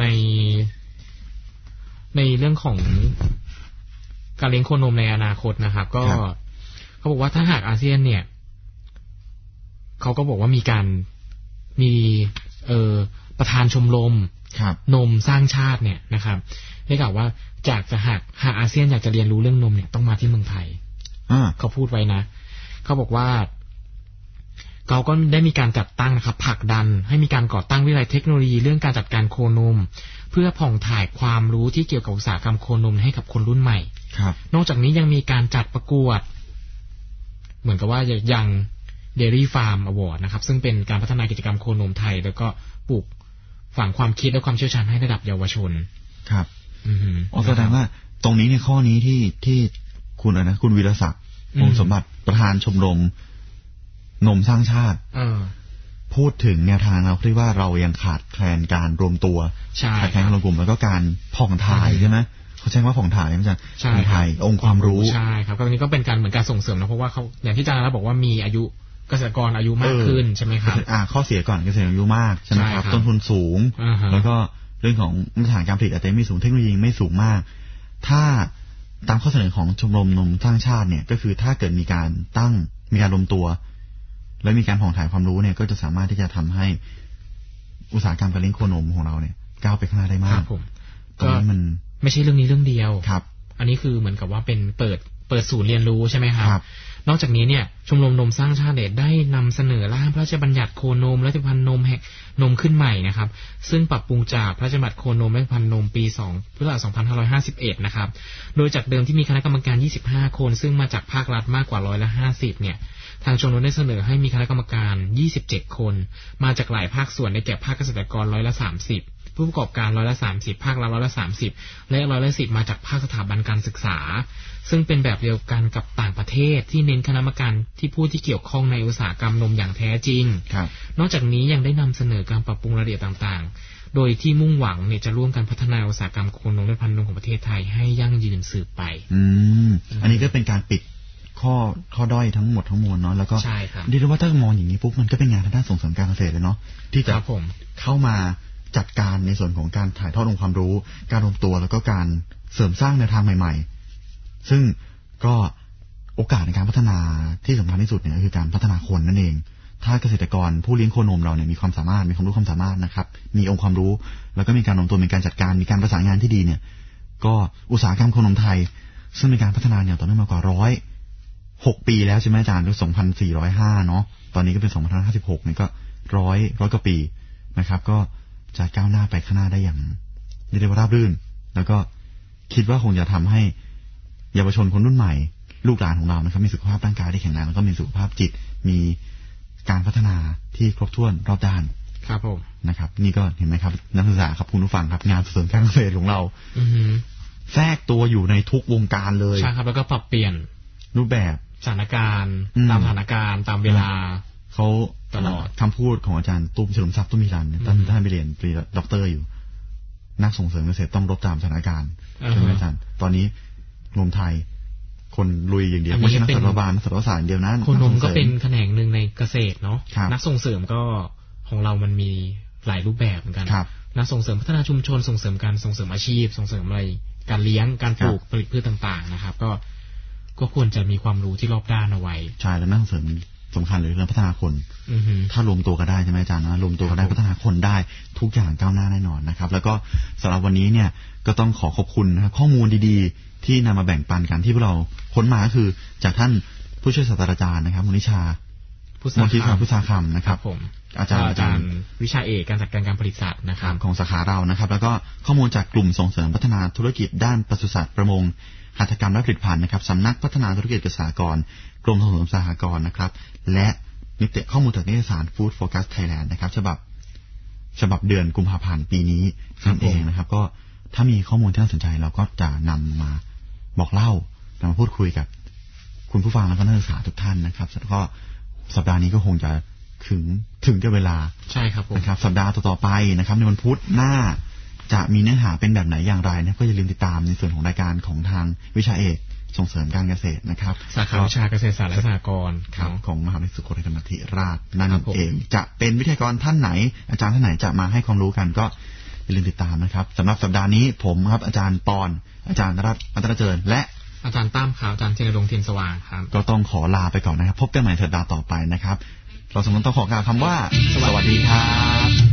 ในเรื่องของการเลี้ยงโคนมในอนาคตนะครับก็เขาบอกว่าถ้าหากอาเซียนเนี่ยเขาก็บอกว่ามีประธานชมรมนมสร้างชาติเนี่ยนะครับได้กล่าวว่าหากอาเซียนอยากจะเรียนรู้เรื่องนมเนี่ยต้องมาที่เมืองไทยเขาพูดไว้นะเขาบอกว่าเขาก็ได้มีการจัดตั้งนะครับผลักดันให้มีการก่อตั้งวิทยาลัยเทคโนโลยีเรื่องการจัดการโคนมเพื่อผ่องถ่ายความรู้ที่เกี่ยวกับอุตสาหกรรมโคนมให้กับคนรุ่นใหม่นอกจากนี้ยังมีการจัดประกวดเหมือนกับว่ายังDairy Farm Award นะครับซึ่งเป็นการพัฒนากิจกรรมโคนมไทยแล้วก็ปลูกฝังความคิดและความเชี่ยวชาญให้ระดับเยาวชนครับแสดงว่าตรงนี้ในข้อนี้ที่คุณวีรศักดิ์วงสมบัติประธานชมรมนมสร้างชาติพูดถึงแนวทางเราที่ว่าเรายังขาดแคลนการรวมตัวขาดแคลนการรวมกลุ่มแล้วก็การผ่องถ่ายใช่ไหมเขาใช้ว่าผ่องถ่ายใช่ไหมจ๊ะผ่องถ่ายองค์ความรู้ใช่ครับก็ตรงนี้ก็เป็นการเหมือนการส่งเสริมนะเพราะว่าเขาอย่างที่อาจารย์แล้วบอกว่ามีอายุเกษตรกรอายุมากขึ้นใช่ไหมครับข้อเสียก่อนเกษตรกรอายุมากใช่ไหมครับต้นทุนสูงแล้วก็เรื่องของมาตรฐานการผลิตอาจจะไม่สูงเทคโนโลยีไม่สูงมากถ้าตามข้อเสนอของชมรมนมสร้างชาติเนี่ยก็คือถ้าเกิดมีการรวมตัวและมีการผ่องถ่ายความรู้เนี่ยก็จะสามารถที่จะทำให้อุตสาหกรรมการเลี้ยงโคนมของเราเนี่ยก้าวไปข้างหน้าได้มากตรงนี้มันไม่ใช่เรื่องนี้เรื่องเดียวครับอันนี้คือเหมือนกับว่าเป็นเปิดศูนย์เรียนรู้ใช่ไหมครับนอกจากนี้เนี่ยชมรมนมสร้างชาติได้นำเสนอร่างพระราชบัญญัติโคนมและผลิตภัณฑ์นมขึ้นใหม่นะครับซึ่งปรับปรุงจากพระราชบัญญัติโคนมและผลิตภัณฑ์นมปีพุทธศักราช2551นะครับโดยจากเดิมที่มีคณะกรรมการ25 คนซึ่งมาจากภาครัฐมากกว่า150เนี่ยทางชมรมได้เสนอให้มีคณะกรรมการ27คนมาจากหลายภาคส่วนได้แก่ภาคเกษตรกร30%ผู้ประกอบการ30%ภาครัฐ30%และ10%มาจากภาคสถาบันการศึกษาซึ่งเป็นแบบเดียวกันกับต่างประเทศที่เน้นคณะกรรมการที่ผู้ที่เกี่ยวข้องในอุตสาหกรรมนมอย่างแท้จริงนอกจากนี้ยังได้นำเสนอการปรับปรุงรายละเอียดต่างๆโดยที่มุ่งหวังเนี่ยจะร่วมกันพัฒนาอุตสาหกรรมโคนมและพันธุ์นมของประเทศไทยให้ยั่งยืนสืบไปอันนี้ก็เป็นการปิดข้อด้อยทั้งหมดทั้งมวลเนาะแล้วก็เรียกได้ว่าถ้ามองอย่างนี้ปุ๊บมันก็เป็นงานทางด้านส่งเสริมการเกษตรเลยเนาะที่จะเข้ามาจัดการในส่วนของการถ่ายทอดองค์ความรู้การรวมตัวแล้วก็การเสริมสร้างแนวทางใหม่ๆซึ่งก็โอกาสในการพัฒนาที่สำคัญที่สุดเนี่ยคือการพัฒนาคนนั่นเองถ้าเกษตรกรผู้เลี้ยงโคนมเราเนี่ยมีความสามารถมีความรู้ความสามารถนะครับมีองค์ความรู้แล้วก็มีการรวมตัวมีการจัดการมีการประสานงานที่ดีเนี่ยก็อุตสาหกรรมโคนมไทยซึ่งมีการพัฒนาอย่างต่อเนื่องมากว่า106 ปีแล้วใช่ไหมอาจารย์ด้วย2405เนาะตอนนี้ก็เป็น2556นี่ก็100กว่าปีนะครับก็จะก้าวหน้าไปข้างหน้าได้อย่างเรียกว่าราบรื่นแล้วก็คิดว่าคงจะทำให้เยาวชนคนรุ่นใหม่ลูกหลานของเรานะครับมีสุขภาพร่างกายที่แข็งแรงแล้วก็มีสุขภาพจิตมีการพัฒนาที่ครบถ้วนรอบด้านครับผมนะครับนี่ก็เห็นไหมครับนักศึกษาครับคุณผู้ฟังครับงานเสริมการเกษตรของเราแทรกตัวอยู่ในทุกวงการเลยใช่ครับแล้วก็ปรับเปลี่ยนรูปแบบสถานการณ์ตามสถานการณ์ตามเวลาเขาตลอดคำพูดของอาจารย์ตุ้มเฉลิมทรัพย์ตุ้มมิรันท่านไปเรียนปริญญาด็อกเตอร์อยู่นักส่งเสริมเกษตรต้องรบตามสถานการณ์ใช่ไหมอาจารย์ตอนนี้นมไทยคนลุยอย่างเดียวไม่ใช่นักสัตวบาลนักสัตวศาสตร์อย่างเดียวนะโคนมก็เป็นแขนงหนึ่งในเกษตรเนาะนักส่งเสริมก็ของเรามันมีหลายรูปแบบเหมือนกันนักส่งเสริมพัฒนาชุมชนส่งเสริมการส่งเสริมอาชีพส่งเสริมอะไรการเลี้ยงการปลูกผลิตพืชต่างๆนะครับก็ควรจะมีความรู้ที่รอบด้านเอาไว้ใช่แล้วนักส่งเสริมสำคัญเลยเรื่องพัฒนาคนถ้ารวมตัวกันได้ใช่ไหมอาจารย์นะรวมตัวกันได้พัฒนาคนได้ทุกอย่างก้าวหน้าแน่นอนนะครับแล้วก็สำหรับวันนี้เนี่ยก็ต้องขอบคุณนะครับข้อมูลดีๆที่นำมาแบ่งปันกันที่พวกเราค้นมาก็คือจากท่านผู้ช่วยศาสตราจารย์นะครับมนิชาพุทธาคำนะครับผมอาจารย์วิชาเอกการจัดการการผลิตสัตว์นะครับของสาขาเรานะครับแล้วก็ข้อมูลจากกลุ่มส่งเสริมพัฒนาธุรกิจด้านปศุสัตว์ประมงหัตถกรรมและผลิตภัณฑ์นะครับสำนักพัฒนาธุรกิจเกษตรกรกรมส่งเสริมสหกรณ์นะครับและข้อมูลจากนิตยสาร Food Focus Thailand นะครับฉบับเดือนกุมภาพันธ์ปีนี้นั่นเองนะครับก็ถ้ามีข้อมูลที่น่าสนใจเราก็จะนำมาบอกเล่านำมาพูดคุยกับคุณผู้ฟังและก็นักศึกษาทุกท่านนะครับแล้วก็สัปดาห์นี้ก็คงจะถึงกับเวลาใช่ครับนะครับสัปดาห์ต่อไปนะครับในวันพุธหน้าจะมีเนื้อหาเป็นแบบไหนอย่างไรนะก็อย่าลืมติดตามในส่วนของรายการของทางวิชาเอกส่งเสริมการเกษตรนะครับสาขาวิชาเกษตรศาสตร์และสหกรณ์ของมหาวิทยาลัยสุโขทัยธรรมาธิราชนั่นเองจะเป็นวิทยากรท่านไหนอาจารย์ท่านไหนจะมาให้ความรู้กันก็อย่าลืมติดตามนะครับสำหรับสัปดาห์นี้ผมครับอาจารย์ปอนอาจารย์รัตน์อัตนเจริญและอาจารย์ตั้มขาวอาจารย์เจริญรงค์เทียนสว่างครับก็ต้องขอลาไปก่อนนะครับพบกันใหม่สัปดาห์ต่อไปนะครับเราสมมติต้องขอกล่าวคำว่าสวัสดีครับ